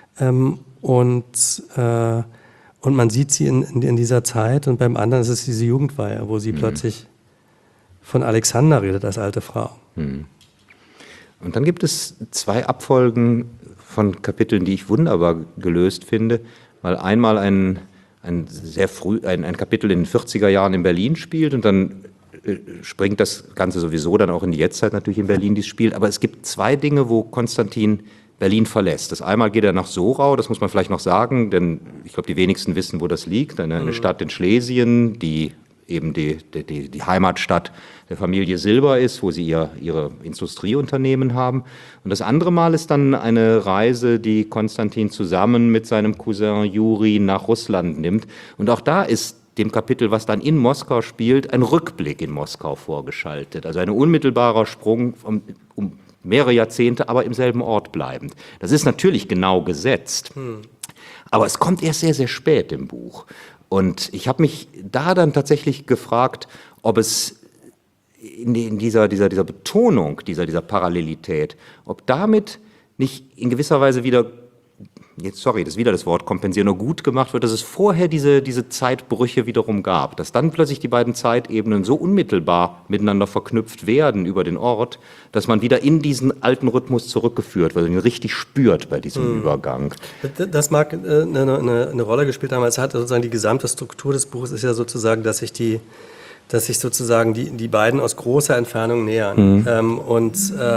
Und man sieht sie in dieser Zeit und beim anderen ist es diese Jugendweihe, wo sie plötzlich von Alexander redet als alte Frau. Und dann gibt es 2 Abfolgen von Kapiteln, die ich wunderbar gelöst finde, weil einmal ein Kapitel in den 40er Jahren in Berlin spielt und dann springt das Ganze sowieso dann auch in die Jetztzeit natürlich in Berlin, dies spielt. Aber es gibt 2 Dinge, wo Konstantin Berlin verlässt. Das einmal geht er nach Sorau, das muss man vielleicht noch sagen, denn ich glaube, die wenigsten wissen, wo das liegt. Eine Stadt in Schlesien, die eben die Heimatstadt der Familie Silber ist, wo sie ihre Industrieunternehmen haben. Und das andere Mal ist dann eine Reise, die Konstantin zusammen mit seinem Cousin Juri nach Russland nimmt. Und auch da ist dem Kapitel, was dann in Moskau spielt, ein Rückblick in Moskau vorgeschaltet. Also ein unmittelbarer Sprung um mehrere Jahrzehnte, aber im selben Ort bleibend. Das ist natürlich genau gesetzt. Aber es kommt erst sehr, sehr spät im Buch. Und ich habe mich da dann tatsächlich gefragt, ob es in dieser Betonung, dieser Parallelität, ob damit nicht in gewisser Weise wieder, das ist wieder das Wort kompensieren, nur gut gemacht wird, dass es vorher diese Zeitbrüche wiederum gab, dass dann plötzlich die beiden Zeitebenen so unmittelbar miteinander verknüpft werden über den Ort, dass man wieder in diesen alten Rhythmus zurückgeführt wird und ihn richtig spürt bei diesem Übergang. Das mag eine Rolle gespielt haben, es hat sozusagen die gesamte Struktur des Buches ist ja sozusagen, dass sich sozusagen die beiden aus großer Entfernung nähern. Und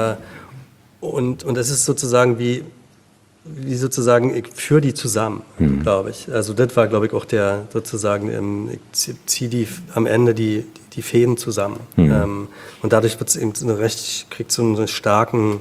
es ist sozusagen wie sozusagen, ich führe die zusammen, glaube ich. Also das war, glaube ich, auch der sozusagen, ich ziehe am Ende die Fäden zusammen. Und dadurch wird es eben kriegt so einen starken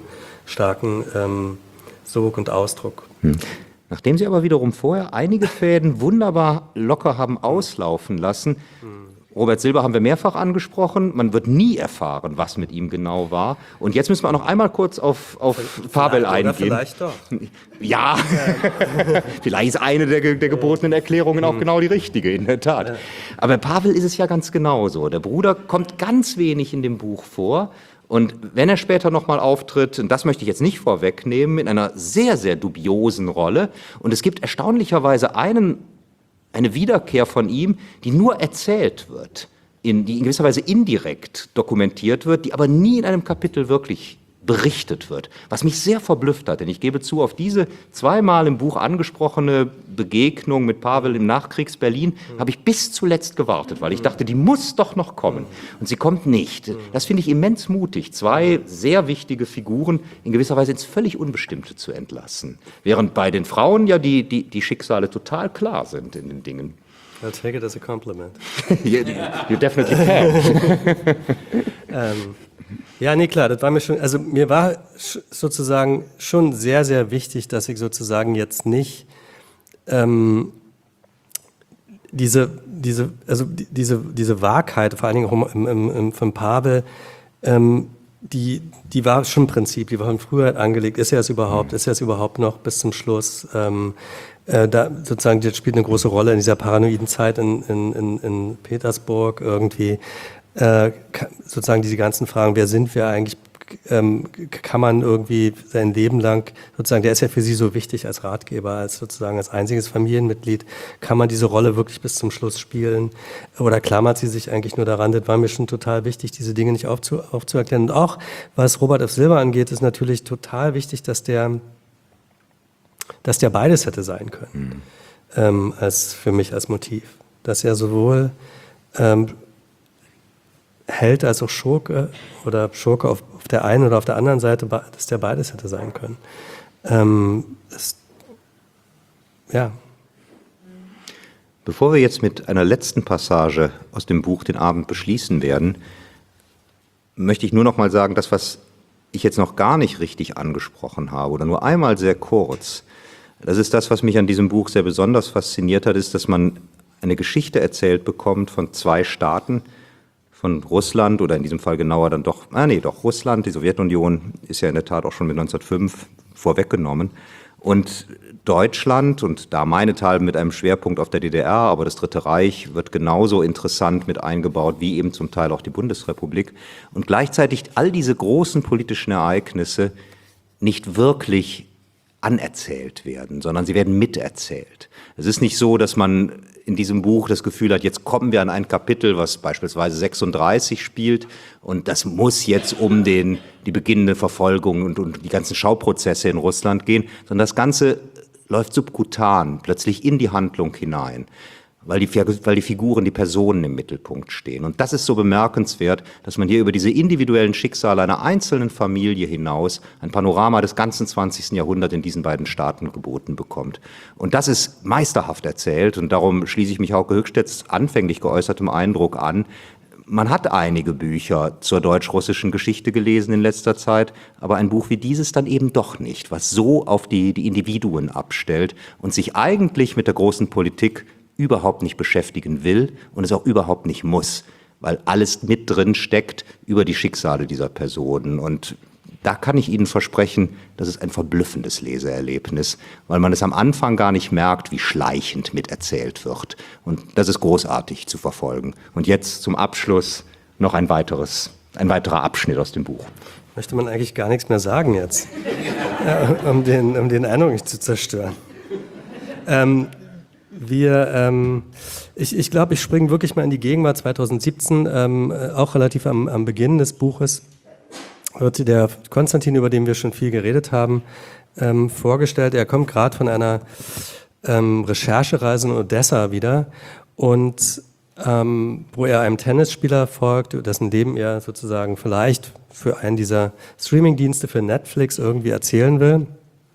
Sog und Ausdruck. Nachdem Sie aber wiederum vorher einige Fäden wunderbar locker haben auslaufen lassen, Robert Silber haben wir mehrfach angesprochen. Man wird nie erfahren, was mit ihm genau war. Und jetzt müssen wir auch noch einmal kurz auf Pavel eingehen. Vielleicht doch. Ja, vielleicht ist eine der gebotenen Erklärungen auch genau die richtige, in der Tat. Ja. Aber bei Pavel ist es ja ganz genauso. Der Bruder kommt ganz wenig in dem Buch vor. Und wenn er später nochmal auftritt, und das möchte ich jetzt nicht vorwegnehmen, in einer sehr, sehr dubiosen Rolle. Und es gibt erstaunlicherweise eine Wiederkehr von ihm, die nur erzählt wird, die in gewisser Weise indirekt dokumentiert wird, die aber nie in einem Kapitel wirklich berichtet wird. Was mich sehr verblüfft hat, denn ich gebe zu, auf diese zweimal im Buch angesprochene Begegnung mit Pavel im Nachkriegs-Berlin habe ich bis zuletzt gewartet, weil ich dachte, die muss doch noch kommen. Und sie kommt nicht. Das finde ich immens mutig, zwei sehr wichtige Figuren in gewisser Weise ins völlig Unbestimmte zu entlassen. Während bei den Frauen ja die Schicksale total klar sind in den Dingen. I'll take it as a compliment. You definitely can. Ja, nee, klar, das war mir war sozusagen schon sehr, sehr wichtig, dass ich sozusagen jetzt nicht diese Wahrheit, vor allen Dingen von Pavel, die war schon ein Prinzip, die war von früher angelegt. Ist er es überhaupt noch bis zum Schluss? Da sozusagen, das spielt eine große Rolle in dieser paranoiden Zeit in Petersburg irgendwie. Sozusagen diese ganzen Fragen, wer sind wir eigentlich, kann man irgendwie sein Leben lang, sozusagen, der ist ja für sie so wichtig als Ratgeber, als sozusagen als einziges Familienmitglied, kann man diese Rolle wirklich bis zum Schluss spielen oder klammert sie sich eigentlich nur daran? Das war mir schon total wichtig, diese Dinge nicht aufzuerklären. Und auch, was Robert F. Silber angeht, ist natürlich total wichtig, dass der beides hätte sein können, für mich als Motiv. Dass er sowohl Held als auch Schurke oder Schurke auf der einen oder auf der anderen Seite, dass der beides hätte sein können. Ja. Bevor wir jetzt mit einer letzten Passage aus dem Buch den Abend beschließen werden, möchte ich nur noch mal sagen, das, was ich jetzt noch gar nicht richtig angesprochen habe oder nur einmal sehr kurz, das ist das, was mich an diesem Buch sehr besonders fasziniert hat, ist, dass man eine Geschichte erzählt bekommt von zwei Staaten, von Russland oder in diesem Fall genauer dann doch Russland, die Sowjetunion ist ja in der Tat auch schon mit 1905 vorweggenommen und Deutschland und da meinethalben mit einem Schwerpunkt auf der DDR, aber das Dritte Reich wird genauso interessant mit eingebaut wie eben zum Teil auch die Bundesrepublik und gleichzeitig all diese großen politischen Ereignisse nicht wirklich anerzählt werden, sondern sie werden miterzählt. Es ist nicht so, dass man in diesem Buch das Gefühl hat, jetzt kommen wir an ein Kapitel, was beispielsweise 36 spielt und das muss jetzt um die beginnende Verfolgung und die ganzen Schauprozesse in Russland gehen, sondern das Ganze läuft subkutan, plötzlich in die Handlung hinein. weil die Figuren, die Personen im Mittelpunkt stehen. Und das ist so bemerkenswert, dass man hier über diese individuellen Schicksale einer einzelnen Familie hinaus ein Panorama des ganzen 20. Jahrhunderts in diesen beiden Staaten geboten bekommt. Und das ist meisterhaft erzählt und darum schließe ich mich Hauke Höchstedts anfänglich geäußertem Eindruck an. Man hat einige Bücher zur deutsch-russischen Geschichte gelesen in letzter Zeit, aber ein Buch wie dieses dann eben doch nicht, was so auf die Individuen abstellt und sich eigentlich mit der großen Politik überhaupt nicht beschäftigen will und es auch überhaupt nicht muss, weil alles mit drin steckt über die Schicksale dieser Personen. Und da kann ich Ihnen versprechen, das ist ein verblüffendes Leseerlebnis, weil man es am Anfang gar nicht merkt, wie schleichend miterzählt wird. Und das ist großartig zu verfolgen. Und jetzt zum Abschluss noch ein weiterer Abschnitt aus dem Buch. Möchte man eigentlich gar nichts mehr sagen jetzt, um den Eindruck nicht zu zerstören. Ich glaube, ich springe wirklich mal in die Gegenwart 2017, auch relativ am Beginn des Buches wird der Konstantin, über den wir schon viel geredet haben, vorgestellt. Er kommt gerade von einer Recherchereise in Odessa wieder und wo er einem Tennisspieler folgt, dessen Leben er sozusagen vielleicht für einen dieser Streamingdienste für Netflix irgendwie erzählen will.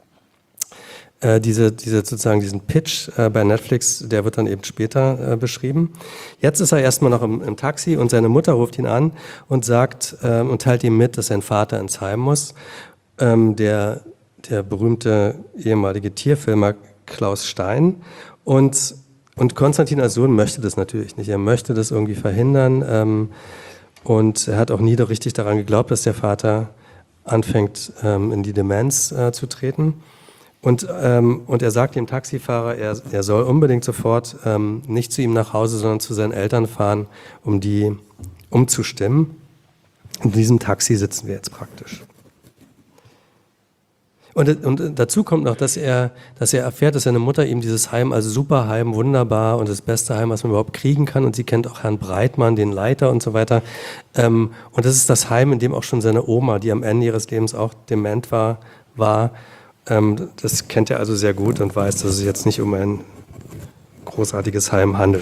Diesen Pitch bei Netflix, der wird dann eben später beschrieben. Jetzt ist er erstmal noch im Taxi und seine Mutter ruft ihn an und sagt und teilt ihm mit, dass sein Vater ins Heim muss. Der berühmte ehemalige Tierfilmer Klaus Stein und Konstantin als Sohn möchte das natürlich nicht. Er möchte das irgendwie verhindern und er hat auch nie richtig daran geglaubt, dass der Vater anfängt in die Demenz zu treten. Und er sagt dem Taxifahrer, er soll unbedingt sofort nicht zu ihm nach Hause, sondern zu seinen Eltern fahren, um die umzustimmen. In diesem Taxi sitzen wir jetzt praktisch. Und dazu kommt noch, dass er erfährt, dass seine Mutter ihm dieses Heim als Superheim, wunderbar und das beste Heim, was man überhaupt kriegen kann. Und sie kennt auch Herrn Breitmann, den Leiter und so weiter. Und das ist das Heim, in dem auch schon seine Oma, die am Ende ihres Lebens auch dement war. Das kennt er also sehr gut und weiß, dass es sich jetzt nicht um ein großartiges Heim handelt.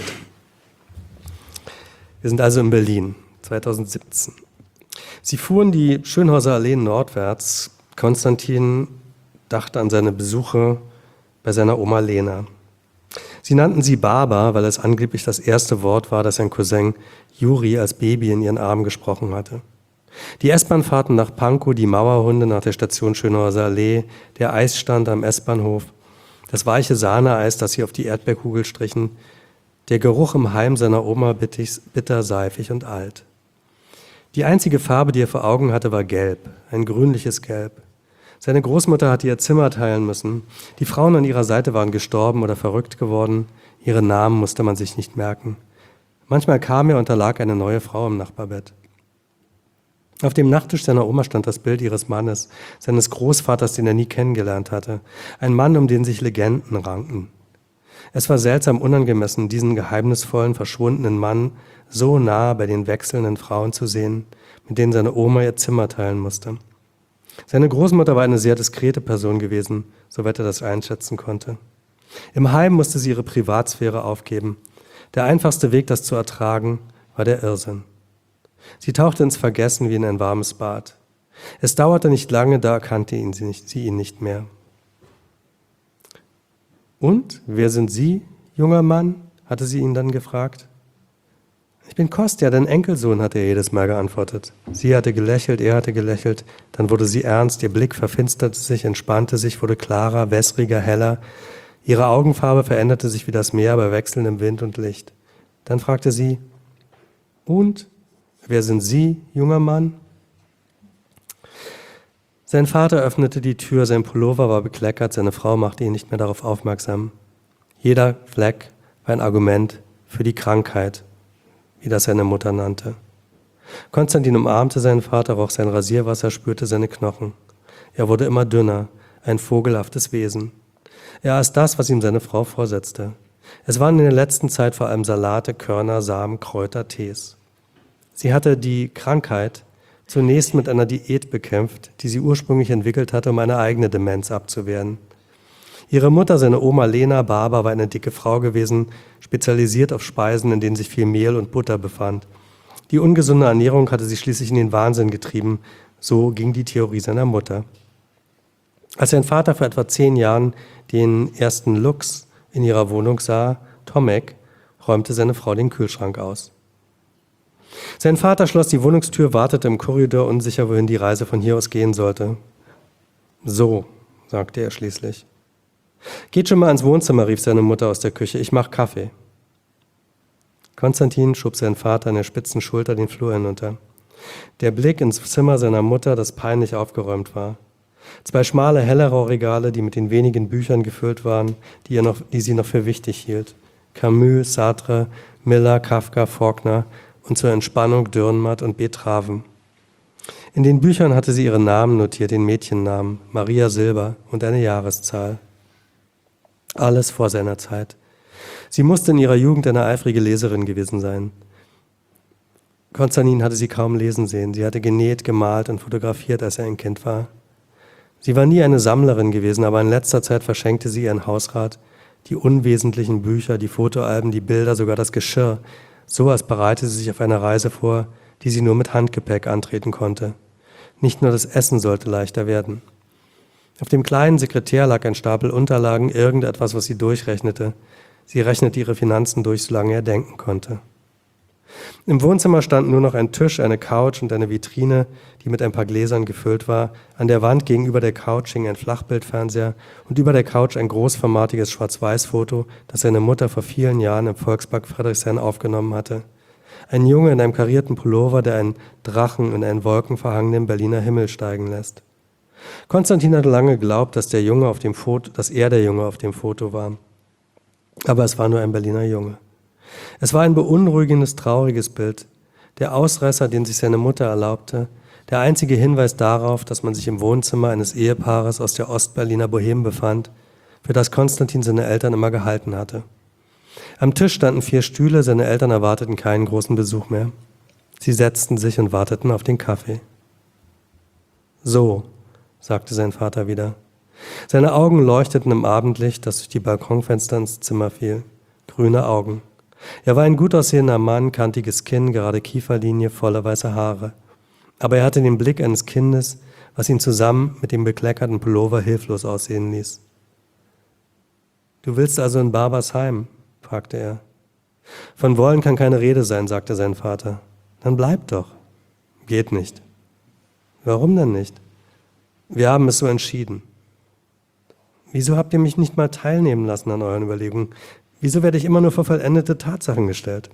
Wir sind also in Berlin, 2017. Sie fuhren die Schönhauser Allee nordwärts. Konstantin dachte an seine Besuche bei seiner Oma Lena. Sie nannten sie Baba, weil es angeblich das erste Wort war, das sein Cousin Juri als Baby in ihren Armen gesprochen hatte. Die S-Bahn-Fahrten nach Pankow, die Mauerhunde nach der Station Schönhauser Allee, der Eisstand am S-Bahnhof, das weiche Sahneeis, das sie auf die Erdbeerkugel strichen, der Geruch im Heim seiner Oma bitter, seifig und alt. Die einzige Farbe, die er vor Augen hatte, war gelb, ein grünliches Gelb. Seine Großmutter hatte ihr Zimmer teilen müssen. Die Frauen an ihrer Seite waren gestorben oder verrückt geworden. Ihre Namen musste man sich nicht merken. Manchmal kam er und da lag eine neue Frau im Nachbarbett. Auf dem Nachttisch seiner Oma stand das Bild ihres Mannes, seines Großvaters, den er nie kennengelernt hatte. Ein Mann, um den sich Legenden ranken. Es war seltsam unangemessen, diesen geheimnisvollen, verschwundenen Mann so nah bei den wechselnden Frauen zu sehen, mit denen seine Oma ihr Zimmer teilen musste. Seine Großmutter war eine sehr diskrete Person gewesen, soweit er das einschätzen konnte. Im Heim musste sie ihre Privatsphäre aufgeben. Der einfachste Weg, das zu ertragen, war der Irrsinn. Sie tauchte ins Vergessen wie in ein warmes Bad. Es dauerte nicht lange, da erkannte sie ihn nicht mehr. »Und, wer sind Sie, junger Mann?« hatte sie ihn dann gefragt. »Ich bin Kostja, dein Enkelsohn«, hatte er jedes Mal geantwortet. Sie hatte gelächelt, er hatte gelächelt, dann wurde sie ernst, ihr Blick verfinsterte sich, entspannte sich, wurde klarer, wässriger, heller. Ihre Augenfarbe veränderte sich wie das Meer bei wechselndem Wind und Licht. Dann fragte sie, »Und, wer sind Sie, junger Mann?« Sein Vater öffnete die Tür, sein Pullover war bekleckert, seine Frau machte ihn nicht mehr darauf aufmerksam. Jeder Fleck war ein Argument für die Krankheit, wie das seine Mutter nannte. Konstantin umarmte seinen Vater, roch sein Rasierwasser, spürte seine Knochen. Er wurde immer dünner, ein vogelhaftes Wesen. Er aß das, was ihm seine Frau vorsetzte. Es waren in der letzten Zeit vor allem Salate, Körner, Samen, Kräuter, Tees. Sie hatte die Krankheit zunächst mit einer Diät bekämpft, die sie ursprünglich entwickelt hatte, um eine eigene Demenz abzuwehren. Ihre Mutter, seine Oma Lena Barber, war eine dicke Frau gewesen, spezialisiert auf Speisen, in denen sich viel Mehl und Butter befand. Die ungesunde Ernährung hatte sie schließlich in den Wahnsinn getrieben. So ging die Theorie seiner Mutter. Als sein Vater vor etwa 10 Jahren den ersten Luchs in ihrer Wohnung sah, Tomek, räumte seine Frau den Kühlschrank aus. Sein Vater schloss die Wohnungstür, wartete im Korridor, unsicher, wohin die Reise von hier aus gehen sollte. »So«, sagte er schließlich. »Geht schon mal ins Wohnzimmer«, rief seine Mutter aus der Küche, »ich mach Kaffee.« Konstantin schob seinen Vater an der spitzen Schulter den Flur hinunter. Der Blick ins Zimmer seiner Mutter, das peinlich aufgeräumt war. 2 schmale Hellerau-Regale, die mit den wenigen Büchern gefüllt waren, die sie noch für wichtig hielt. Camus, Sartre, Miller, Kafka, Faulkner und zur Entspannung Dürrenmatt und Betraven. In den Büchern hatte sie ihre Namen notiert, den Mädchennamen, Maria Silber und eine Jahreszahl. Alles vor seiner Zeit. Sie musste in ihrer Jugend eine eifrige Leserin gewesen sein. Konstantin hatte sie kaum lesen sehen. Sie hatte genäht, gemalt und fotografiert, als er ein Kind war. Sie war nie eine Sammlerin gewesen, aber in letzter Zeit verschenkte sie ihren Hausrat, die unwesentlichen Bücher, die Fotoalben, die Bilder, sogar das Geschirr, so als bereitete sie sich auf eine Reise vor, die sie nur mit Handgepäck antreten konnte. Nicht nur das Essen sollte leichter werden. Auf dem kleinen Sekretär lag ein Stapel Unterlagen, irgendetwas, was sie durchrechnete. Sie rechnete ihre Finanzen durch, solange er denken konnte. Im Wohnzimmer standen nur noch ein Tisch, eine Couch und eine Vitrine, die mit ein paar Gläsern gefüllt war. An der Wand gegenüber der Couch hing ein Flachbildfernseher und über der Couch ein großformatiges Schwarz-Weiß-Foto, das seine Mutter vor vielen Jahren im Volkspark Friedrichshain aufgenommen hatte. Ein Junge in einem karierten Pullover, der einen Drachen in einen wolkenverhangenen Berliner Himmel steigen lässt. Konstantin hatte lange geglaubt, dass er der Junge auf dem Foto war. Aber es war nur ein Berliner Junge. Es war ein beunruhigendes, trauriges Bild. Der Ausreißer, den sich seine Mutter erlaubte, der einzige Hinweis darauf, dass man sich im Wohnzimmer eines Ehepaares aus der Ostberliner Boheme befand, für das Konstantin seine Eltern immer gehalten hatte. Am Tisch standen 4 Stühle, seine Eltern erwarteten keinen großen Besuch mehr. Sie setzten sich und warteten auf den Kaffee. »So«, sagte sein Vater wieder. Seine Augen leuchteten im Abendlicht, das durch die Balkonfenster ins Zimmer fiel. Grüne Augen. Er war ein gut aussehender Mann, kantiges Kinn, gerade Kieferlinie, volle weiße Haare. Aber er hatte den Blick eines Kindes, was ihn zusammen mit dem bekleckerten Pullover hilflos aussehen ließ. »Du willst also in Barbersheim?«, fragte er. »Von wollen kann keine Rede sein«, sagte sein Vater. »Dann bleib doch.« »Geht nicht.« »Warum denn nicht?« »Wir haben es so entschieden.« »Wieso habt ihr mich nicht mal teilnehmen lassen an euren Überlegungen? Wieso werde ich immer nur vor vollendete Tatsachen gestellt?«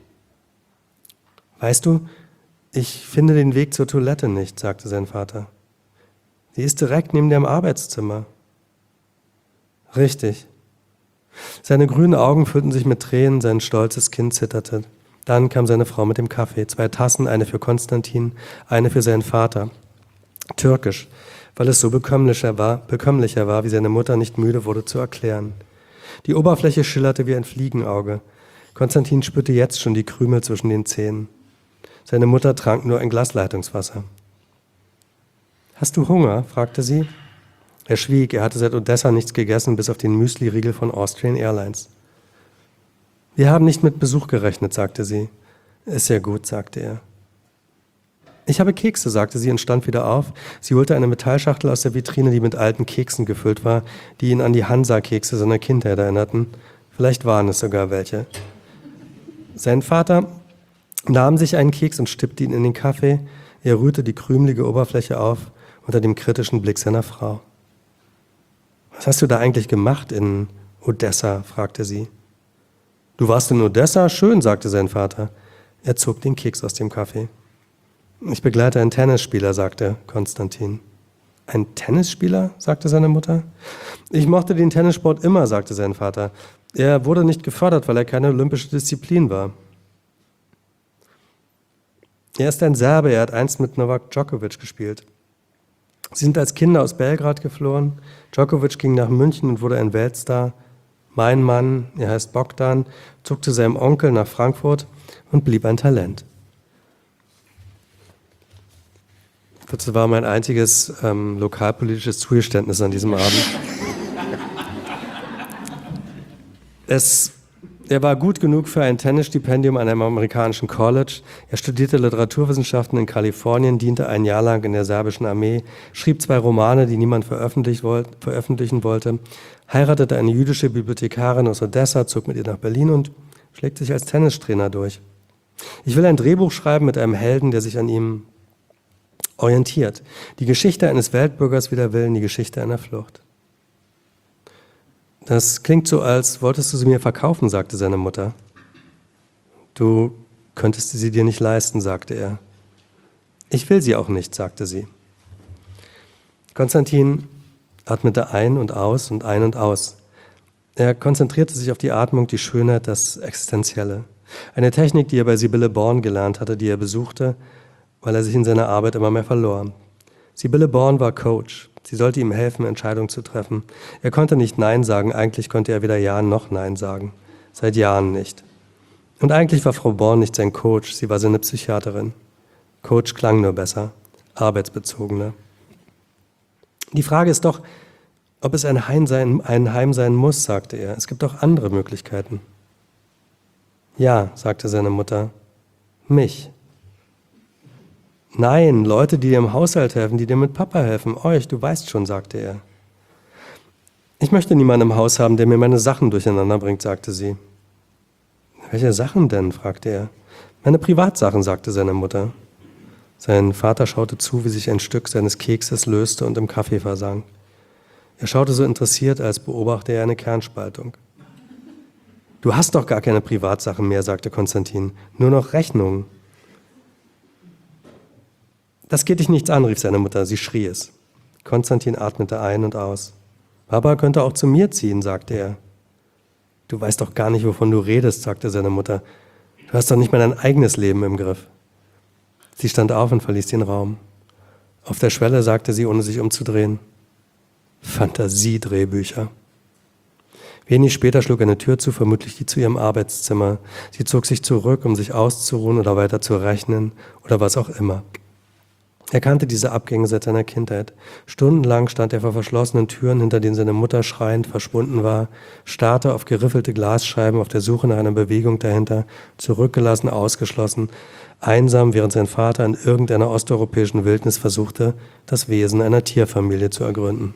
»Weißt du, ich finde den Weg zur Toilette nicht«, sagte sein Vater. »Sie ist direkt neben dem Arbeitszimmer.« »Richtig.« Seine grünen Augen füllten sich mit Tränen, sein stolzes Kinn zitterte. Dann kam seine Frau mit dem Kaffee, 2 Tassen, eine für Konstantin, eine für seinen Vater. Türkisch, weil es so bekömmlicher war, wie seine Mutter nicht müde wurde zu erklären. Die Oberfläche schillerte wie ein Fliegenauge. Konstantin spürte jetzt schon die Krümel zwischen den Zähnen. Seine Mutter trank nur ein Glas Leitungswasser. »Hast du Hunger?«, fragte sie. Er schwieg, er hatte seit Odessa nichts gegessen, bis auf den Müsli-Riegel von Austrian Airlines. »Wir haben nicht mit Besuch gerechnet«, sagte sie. »Ist ja gut«, sagte er. »Ich habe Kekse«, sagte sie und stand wieder auf. Sie holte eine Metallschachtel aus der Vitrine, die mit alten Keksen gefüllt war, die ihn an die Hansa-Kekse seiner Kindheit erinnerten. Vielleicht waren es sogar welche. Sein Vater nahm sich einen Keks und stippte ihn in den Kaffee. Er rührte die krümelige Oberfläche auf unter dem kritischen Blick seiner Frau. »Was hast du da eigentlich gemacht in Odessa?«, fragte sie. »Du warst in Odessa? Schön«, sagte sein Vater. Er zog den Keks aus dem Kaffee. »Ich begleite einen Tennisspieler«, sagte Konstantin. »Ein Tennisspieler?«, sagte seine Mutter. »Ich mochte den Tennissport immer«, sagte sein Vater. »Er wurde nicht gefördert, weil er keine olympische Disziplin war.« »Er ist ein Serbe, er hat einst mit Novak Djokovic gespielt. Sie sind als Kinder aus Belgrad geflohen. Djokovic ging nach München und wurde ein Weltstar. Mein Mann, er heißt Bogdan, zog zu seinem Onkel nach Frankfurt und blieb ein Talent.« Das war mein einziges lokalpolitisches Zugeständnis an diesem Abend. Er war gut genug für ein Tennisstipendium an einem amerikanischen College. Er studierte Literaturwissenschaften in Kalifornien, diente ein Jahr lang in der serbischen Armee, schrieb 2 Romane, die niemand veröffentlichen wollte, heiratete eine jüdische Bibliothekarin aus Odessa, zog mit ihr nach Berlin und schlägt sich als Tennistrainer durch. Ich will ein Drehbuch schreiben mit einem Helden, der sich an ihm orientiert. Die Geschichte eines Weltbürgers wider Willen, die Geschichte einer Flucht. Das klingt so, als wolltest du sie mir verkaufen, sagte seine Mutter. Du könntest sie dir nicht leisten, sagte er. Ich will sie auch nicht, sagte sie. Konstantin atmete ein und aus und ein und aus. Er konzentrierte sich auf die Atmung, die Schönheit, das Existenzielle. Eine Technik, die er bei Sibylle Born gelernt hatte, die er besuchte, weil er sich in seiner Arbeit immer mehr verlor. Sibylle Born war Coach. Sie sollte ihm helfen, Entscheidungen zu treffen. Er konnte nicht Nein sagen, eigentlich konnte er weder Ja noch Nein sagen. Seit Jahren nicht. Und eigentlich war Frau Born nicht sein Coach, sie war seine Psychiaterin. Coach klang nur besser, arbeitsbezogener. Die Frage ist doch, ob es ein Heim sein muss, sagte er. Es gibt auch andere Möglichkeiten. Ja, sagte seine Mutter. Mich. Nein, Leute, die dir im Haushalt helfen, die dir mit Papa helfen. Euch, du weißt schon, sagte er. Ich möchte niemanden im Haus haben, der mir meine Sachen durcheinander bringt, sagte sie. Welche Sachen denn? Fragte er. Meine Privatsachen, sagte seine Mutter. Sein Vater schaute zu, wie sich ein Stück seines Kekses löste und im Kaffee versank. Er schaute so interessiert, als beobachte er eine Kernspaltung. Du hast doch gar keine Privatsachen mehr, sagte Konstantin. Nur noch Rechnungen. Das geht dich nichts an, rief seine Mutter. Sie schrie es. Konstantin atmete ein und aus. Papa könnte auch zu mir ziehen, sagte er. Du weißt doch gar nicht, wovon du redest, sagte seine Mutter. Du hast doch nicht mal dein eigenes Leben im Griff. Sie stand auf und verließ den Raum. Auf der Schwelle sagte sie, ohne sich umzudrehen, Fantasiedrehbücher. Wenig später schlug eine Tür zu, vermutlich die zu ihrem Arbeitszimmer. Sie zog sich zurück, um sich auszuruhen oder weiter zu rechnen oder was auch immer. Er kannte diese Abgänge seit seiner Kindheit. Stundenlang stand er vor verschlossenen Türen, hinter denen seine Mutter schreiend verschwunden war, starrte auf geriffelte Glasscheiben auf der Suche nach einer Bewegung dahinter, zurückgelassen, ausgeschlossen, einsam, während sein Vater in irgendeiner osteuropäischen Wildnis versuchte, das Wesen einer Tierfamilie zu ergründen.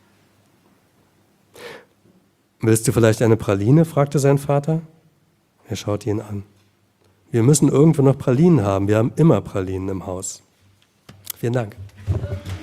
»Willst du vielleicht eine Praline?« fragte sein Vater. Er schaute ihn an. »Wir müssen irgendwo noch Pralinen haben. Wir haben immer Pralinen im Haus.« Vielen Dank.